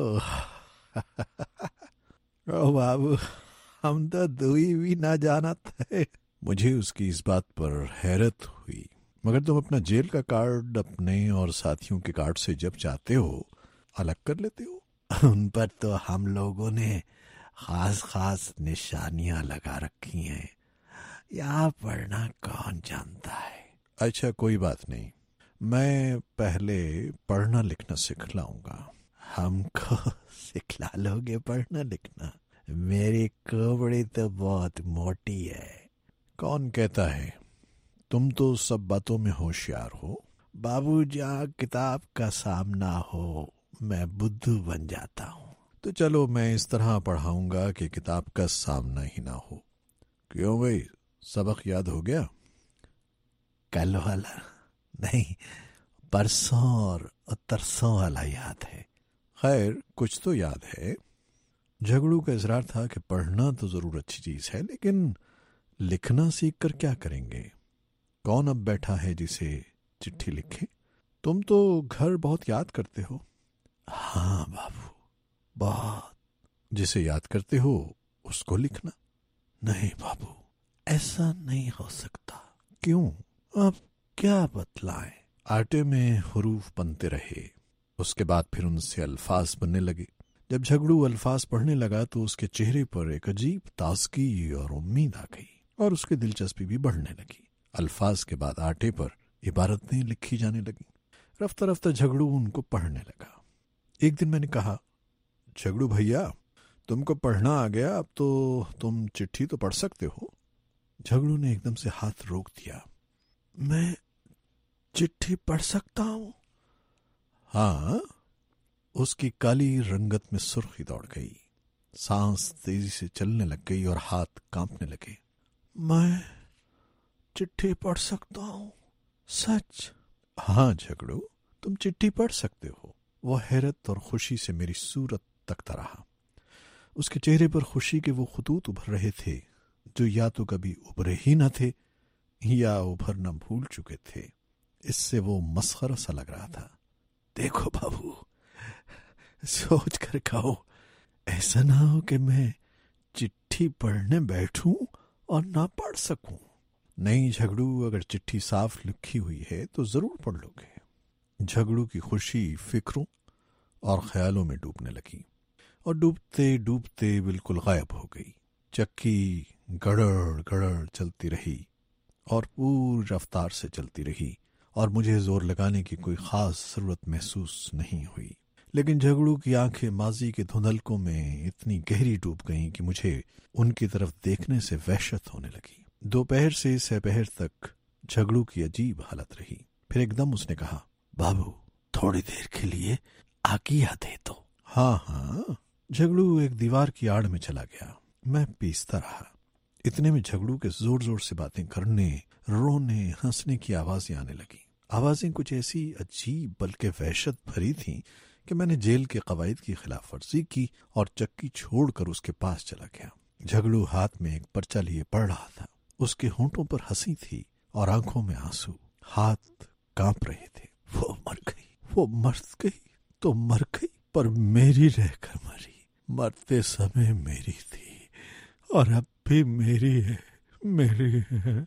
Speaker 9: او بابو، ہم تو دوئی بھی نہ جانت ہے. مجھے اس کی اس بات پر حیرت ہوئی. مگر تم اپنا جیل کا کارڈ اپنے اور ساتھیوں کے کارڈ سے جب چاہتے ہو الگ کر لیتے ہو. ان پر تو ہم لوگوں نے خاص خاص نشانیاں لگا رکھی ہیں، یہاں پڑھنا کون جانتا ہے. اچھا کوئی بات نہیں، میں پہلے پڑھنا لکھنا سکھلاؤں گا. ہم کو سکھلا لو گے پڑھنا لکھنا؟ میری کوبڑی تو بہت موٹی ہے. کون کہتا ہے؟ تم تو سب باتوں میں ہوشیار ہو. بابو جہاں کتاب کا سامنا ہو میں بدھو بن جاتا ہوں. تو چلو میں اس طرح پڑھاؤں گا کہ کتاب کا سامنا ہی نہ ہو. کیوں بھائی، سبق یاد ہو گیا؟ کل والا نہیں، پرسوں اور ترسوں والا یاد ہے. خیر کچھ تو یاد ہے. جھگڑو کا اصرار تھا کہ پڑھنا تو ضرور اچھی چیز ہے، لیکن لکھنا سیکھ کر کیا کریں گے؟ کون اب بیٹھا ہے جسے چٹھی لکھے؟ تم تو گھر بہت یاد کرتے ہو. ہاں بابو، بہت. جسے یاد کرتے ہو اس کو لکھنا. نہیں بابو، ایسا نہیں ہو سکتا. کیوں؟ اب کیا بتلائیں؟ آٹے میں حروف بنتے رہے، اس کے بعد پھر ان سے الفاظ بننے لگے. جب جھگڑو الفاظ پڑھنے لگا تو اس کے چہرے پر ایک عجیب تازگی اور امید آ گئی اور اس کی دلچسپی بھی بڑھنے لگی. الفاظ کے بعد آٹے پر عبارتیں لکھی جانے لگیں. رفتہ رفتہ جھگڑو ان کو پڑھنے لگا. ایک دن میں نے کہا، झगड़ू भैया, तुमको पढ़ना आ गया, अब तो तुम चिट्ठी तो पढ़ सकते हो। झगड़ू ने एकदम से हाथ रोक दिया। मैं चिट्ठी पढ़ सकता हूँ? हाँ। उसकी काली रंगत में सुर्खी दौड़ गई, सांस तेजी से चलने लग गई और हाथ कांपने लगे। मैं चिट्ठी पढ़ सकता हूँ? सच? हाँ झगड़ू, तुम चिट्ठी पढ़ सकते हो। वह हैरत और खुशी से मेरी सूरत तकता रहा। उसके चेहरे पर खुशी के वो खतूत उभर रहे थे जो या तो कभी उभरे ही न थे या उभरना भूल चुके थे। इससे वो मस्खरा सा लग रहा था। देखो बाबू, सोच कर कहो, ऐसा ना हो कि मैं चिट्ठी पढ़ने बैठूं और ना पढ़ सकूं। नहीं झगड़ू, अगर चिट्ठी साफ लिखी हुई है तो जरूर पढ़ लोगे। झगड़ू की खुशी फिक्रों और ख्यालों में डूबने लगी और डूबते डूबते बिल्कुल गायब हो गई। चक्की गड़ड़ गड़ड़ चलती रही और पूरी रफ्तार से चलती रही और मुझे जोर लगाने की कोई खास जरूरत महसूस नहीं हुई। लेकिन झगड़ू की आंखें माजी के धुंधलकों में इतनी गहरी डूब गईं कि मुझे उनकी तरफ देखने से वहशत होने लगी। दोपहर से सहपहर तक झगड़ू की अजीब हालत रही। फिर एकदम उसने कहा, बाबू थोड़ी देर के लिए आज्ञा दे दो। हाँ हाँ। झगड़ू एक दीवार की आड़ में चला गया। मैं पीसता रहा। इतने में झगड़ू के जोर जोर से बातें करने, रोने, हंसने की आवाजें आने लगी। आवाजें कुछ ऐसी अजीब बल्कि वहशत भरी थीं कि मैंने जेल के कवायद की खिलाफ वर्जी की और चक्की छोड़कर उसके पास चला गया। झगड़ू हाथ में एक पर्चा लिए पढ़ रहा था। उसके होंठों पर हंसी थी और आंखों में आंसू। हाथ कांप रहे थे। वो मर गई, वो मर गई तो मर गई, पर मेरी रहकर मरी। मरते समय मेरी थी और अब भी मेरी है, मेरी है।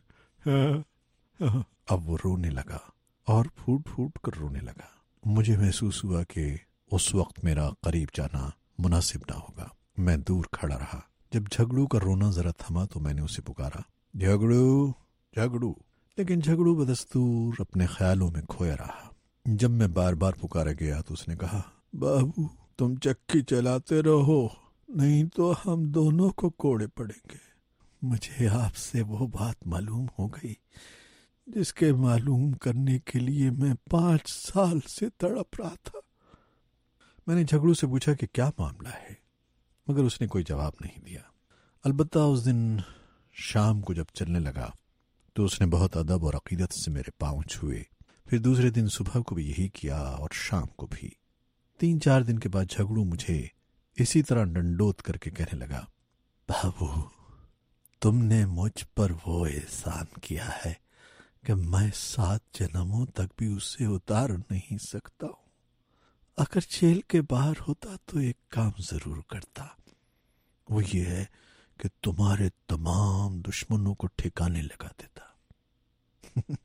Speaker 9: अब वो रोने लगा और फूट फूट कर रोने लगा। मुझे महसूस हुआ कि उस वक्त मेरा करीब जाना मुनासिब ना होगा। मैं दूर खड़ा रहा। जब झगड़ू का रोना जरा थमा तो मैंने उसे पुकारा, झगड़ू झगड़ू। लेकिन झगड़ू बदस्तूर अपने ख्यालों में खोया रहा। जब मैं बार बार पुकारा गया तो उसने कहा, बाबू तुम चक्की चलाते रहो, नहीं तो हम दोनों को कोड़े पड़ेंगे। मुझे आपसे वो बात मालूम हो गई जिसके मालूम करने के लिए मैं पांच साल से तड़प रहा था। मैंने झगड़ू से पूछा कि क्या मामला है, मगर उसने कोई जवाब नहीं दिया। अलबत्ता उस दिन शाम को जब चलने लगा तो उसने बहुत अदब और अकीदत से मेरे पांव छुए। फिर दूसरे दिन सुबह को भी यही किया और शाम को भी। तीन चार दिन के बाद झगड़ू मुझे इसी तरह डंडोत करके कहने लगा, बाबू तुमने मुझ पर वो एहसान किया है कि मैं सात जन्मों तक भी उसे उतार नहीं सकता हूं। अगर जेल के बाहर होता तो एक काम जरूर करता, वो ये है कि तुम्हारे तमाम दुश्मनों को ठिकाने लगा देता।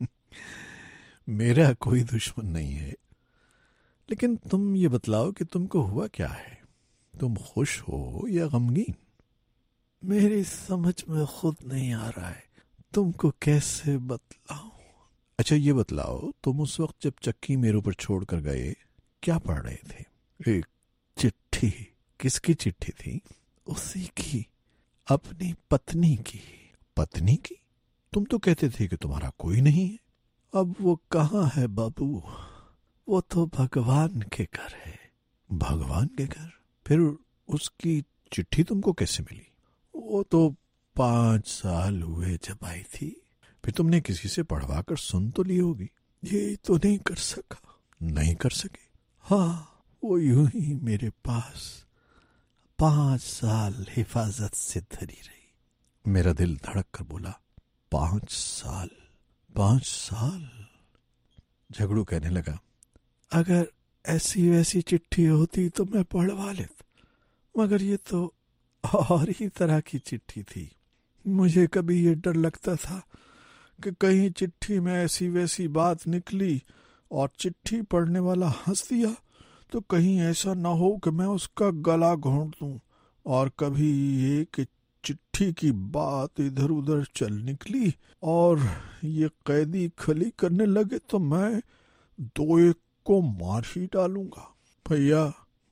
Speaker 9: मेरा कोई दुश्मन नहीं है, लेकिन तुम ये बतलाओ कि तुमको हुआ क्या है? तुम खुश हो या गमगीन? मेरी समझ में खुद नहीं आ रहा है, तुमको कैसे बतलाऊं? अच्छा ये बतलाओ, तुम उस वक्त जब चक्की मेरे ऊपर छोड़ कर गए क्या पढ़ रहे थे? एक चिट्ठी। किसकी चिट्ठी थी? उसी की, अपनी पत्नी की। पत्नी की? तुम तो कहते थे कि तुम्हारा कोई नहीं है। अब वो कहाँ है बाबू? वो तो भगवान के घर है। भगवान के घर? फिर उसकी चिट्ठी तुमको कैसे मिली? वो तो पांच साल हुए जब आई थी। फिर तुमने किसी से पढ़वा कर सुन तो ली होगी। ये तो नहीं कर सका। नहीं कर सके? हाँ, वो यूं ही मेरे पास पांच साल हिफाजत से धरी रही। मेरा दिल धड़क कर बोला, पांच साल? पांच साल? झगड़ू कहने लगा, अगर ऐसी वैसी चिट्ठी होती तो मैं पढ़वा लेता, मगर ये तो और ही तरह की चिट्ठी थी। मुझे कभी ये डर लगता था कि कहीं चिट्ठी में ऐसी वैसी बात निकली और चिट्ठी पढ़ने वाला हंस दिया तो कहीं ऐसा ना हो कि मैं उसका गला घोंट दूं। और कभी ये कि चिट्ठी की बात इधर उधर चल निकली और ये कैदी खली करने लगे तो मैं दो एक को मार ही डालूंगा। भैया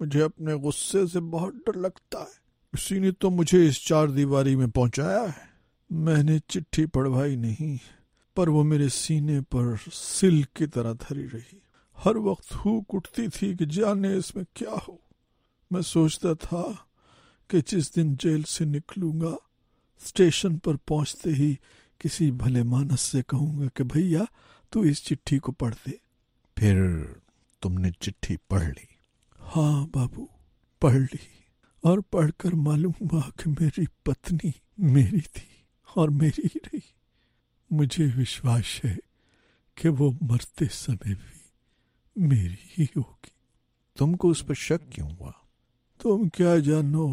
Speaker 9: مجھے اپنے غصے سے بہت ڈر لگتا ہے. اسی نے تو مجھے اس چار دیواری میں پہنچایا ہے. میں نے چٹھی پڑھوائی نہیں، پر وہ میرے سینے پر سل کی طرح دھری رہی. ہر وقت ہوک اٹھتی تھی کہ جانے اس میں کیا ہو. میں سوچتا تھا کہ جس دن جیل سے نکلوں گا، اسٹیشن پر پہنچتے ہی کسی بھلے مانس سے کہوں گا کہ بھیا تو اس چٹھی کو پڑھ دے.
Speaker 14: پھر تم نے چٹھی پڑھ لی؟
Speaker 9: ہاں بابو، پڑھ لی، اور پڑھ کر معلوم ہوا کہ میری پتنی میری تھی اور میری ہی رہی. مجھے وشواس ہے کہ وہ مرتے سمے بھی میری ہی ہوگی.
Speaker 14: تم کو اس پر شک کیوں ہوا؟
Speaker 9: تم کیا جانو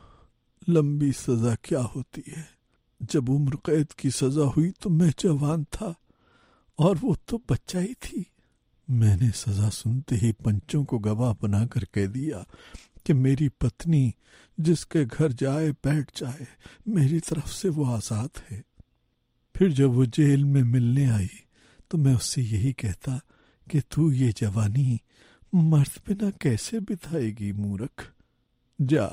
Speaker 9: لمبی سزا کیا ہوتی ہے. جب عمر قید کی سزا ہوئی تو میں جوان تھا اور وہ تو بچہ ہی تھی. میں نے سزا سنتے ہی پنچوں کو گواہ بنا کر کہہ دیا کہ میری پتنی جس کے گھر جائے بیٹھ جائے، میری طرف سے وہ آزاد ہے. پھر جب وہ جیل میں ملنے آئی تو میں اس سے یہی کہتا کہ تو یہ جوانی مرد بنا کیسے بتائے گی مورکھ، جا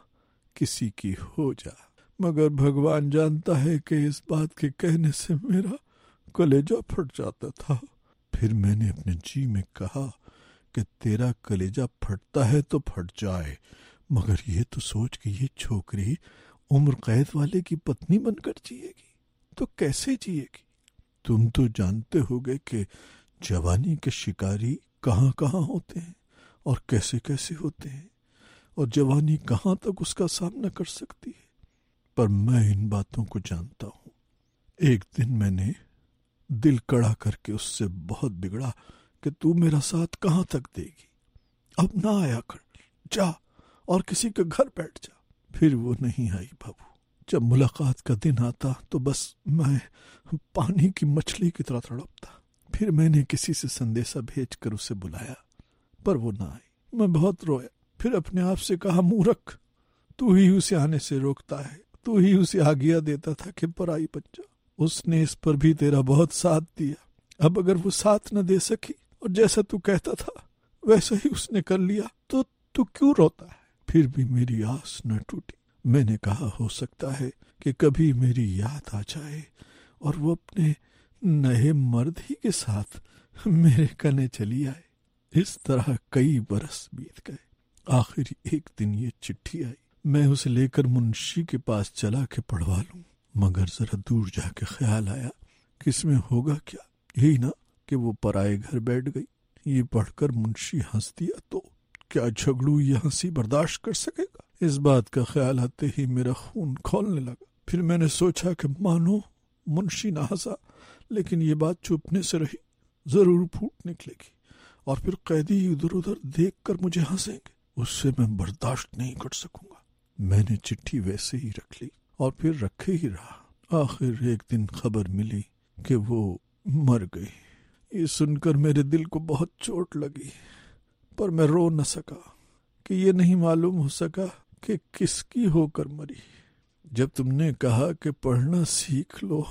Speaker 9: کسی کی ہو جا. مگر بھگوان جانتا ہے کہ اس بات کے کہنے سے میرا کلیجہ پھٹ جاتا تھا.
Speaker 14: پھر میں نے اپنے جی میں کہا کہ تیرا کلیجہ پھٹتا ہے تو پھٹ جائے، مگر یہ تو سوچ کہ یہ چھوکری عمر قید والے کی پتنی بن کر جیے گی تو کیسے جیے گی. تم تو جانتے ہوگے کہ جوانی کے شکاری کہاں کہاں ہوتے ہیں اور کیسے کیسے ہوتے ہیں، اور جوانی کہاں تک اس کا سامنا کر سکتی ہے. پر میں ان باتوں کو جانتا ہوں. ایک دن میں نے دل کڑا کر کے اس سے بہت بگڑا کہ تو میرا ساتھ کہاں تک دے گی، اب نہ آیا کر، جا اور کسی کے گھر بیٹھ جا. پھر وہ نہیں آئی بابو. جب ملاقات کا دن آتا تو بس میں پانی کی مچھلی کی طرح تڑپتا. پھر میں نے کسی سے سندیشہ بھیج کر اسے بلایا، پر وہ نہ آئی. میں بہت رویا. پھر اپنے آپ سے کہا مورکھ، تو ہی اسے آنے سے روکتا ہے، تو ہی اسے آگیا دیتا تھا کہ پرائی بن جا. اس نے اس پر بھی تیرا بہت ساتھ دیا. اب اگر وہ ساتھ نہ دے سکی اور جیسا تو کہتا تھا ویسا ہی اس نے کر لیا تو تو کیوں روتا ہے. پھر بھی میری آس نہ ٹوٹی. میں نے کہا ہو سکتا ہے کہ کبھی میری یاد آ جائے اور وہ اپنے نئے مرد ہی کے ساتھ میرے کنے چلی آئے. اس طرح کئی برس بیت گئے. آخری ایک دن یہ چٹھی آئی. میں اسے لے کر منشی کے پاس چلا کہ پڑھوا لوں، مگر ذرا دور جا کے خیال آیا کہ اس میں ہوگا کیا. یہی نا کہ وہ پرائے گھر بیٹھ گئی. یہ پڑھ کر منشی ہنس دیا تو کیا جھگڑو یہ ہنسی برداشت کر سکے گا. اس بات کا خیال آتے ہی میرا خون کھولنے لگا. پھر میں نے سوچا کہ مانو منشی نہ ہنسا لیکن یہ بات چھپنے سے رہی، ضرور پھوٹ نکلے گی اور پھر قیدی ادھر ادھر دیکھ کر مجھے ہنسیں گے. اس سے میں برداشت نہیں کر سکوں گا. میں نے چٹھی ویسے ہی رکھ لی اور پھر رکھے ہی رہا. آخر ایک دن خبر ملی کہ وہ مر گئی. یہ سن کر میرے دل کو بہت چوٹ لگی، پر میں رو نہ سکا کہ یہ نہیں معلوم ہو سکا کہ کس کی ہو کر مری. جب تم نے کہا کہ پڑھنا سیکھ لو،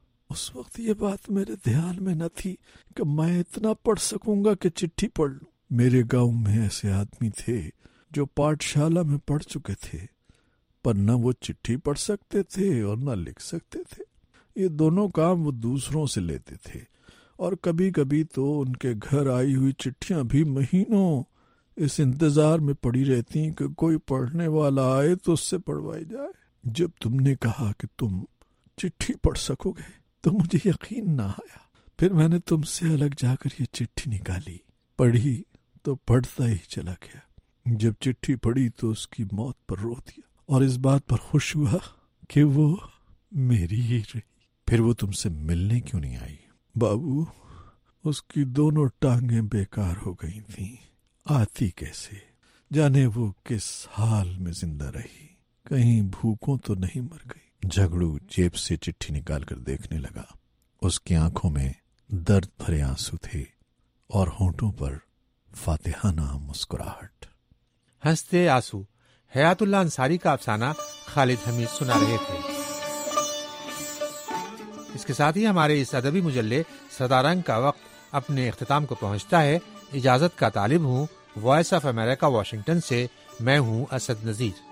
Speaker 14: اس وقت یہ بات میرے دھیان میں نہ تھی کہ میں اتنا پڑھ سکوں گا کہ چٹھی پڑھ لوں. میرے گاؤں میں ایسے آدمی تھے جو پاٹھ شالہ میں پڑھ چکے تھے، پر نہ وہ چٹھی پڑھ سکتے تھے اور نہ لکھ سکتے تھے. یہ دونوں کام وہ دوسروں سے لیتے تھے، اور کبھی کبھی تو ان کے گھر آئی ہوئی چٹھیاں بھی مہینوں اس انتظار میں پڑی رہتی کہ کوئی پڑھنے والا آئے تو اس سے پڑھوائی جائے. جب تم نے کہا کہ تم چٹھی پڑھ سکو گے تو مجھے یقین نہ آیا. پھر میں نے تم سے الگ جا کر یہ چٹھی نکالی، پڑھی تو پڑھتا ہی چلا گیا. جب چٹھی پڑھی تو اس کی موت پر رو دیا اور اس بات پر خوش ہوا کہ وہ میری ہی رہی. پھر وہ تم سے ملنے کیوں نہیں آئی؟
Speaker 9: بابو، اس کی دونوں ٹانگیں بیکار ہو گئی تھیں. آتی کیسے؟ جانے وہ کس حال میں زندہ رہی، کہیں بھوکوں تو نہیں مر گئی.
Speaker 14: جھگڑو جیب سے چٹھی نکال کر دیکھنے لگا. اس کی آنکھوں میں درد بھرے آنسو تھے اور ہونٹوں پر فاتحانہ مسکراہٹ.
Speaker 4: ہنستے آنسو حیات اللہ انصاری کا افسانہ خالد حمید سنا رہے تھے. اس کے ساتھ ہی ہمارے اس ادبی مجلے صدا رنگ کا وقت اپنے اختتام کو پہنچتا ہے. اجازت کا طالب ہوں وائس آف امریکہ واشنگٹن سے میں ہوں اسد نذیر۔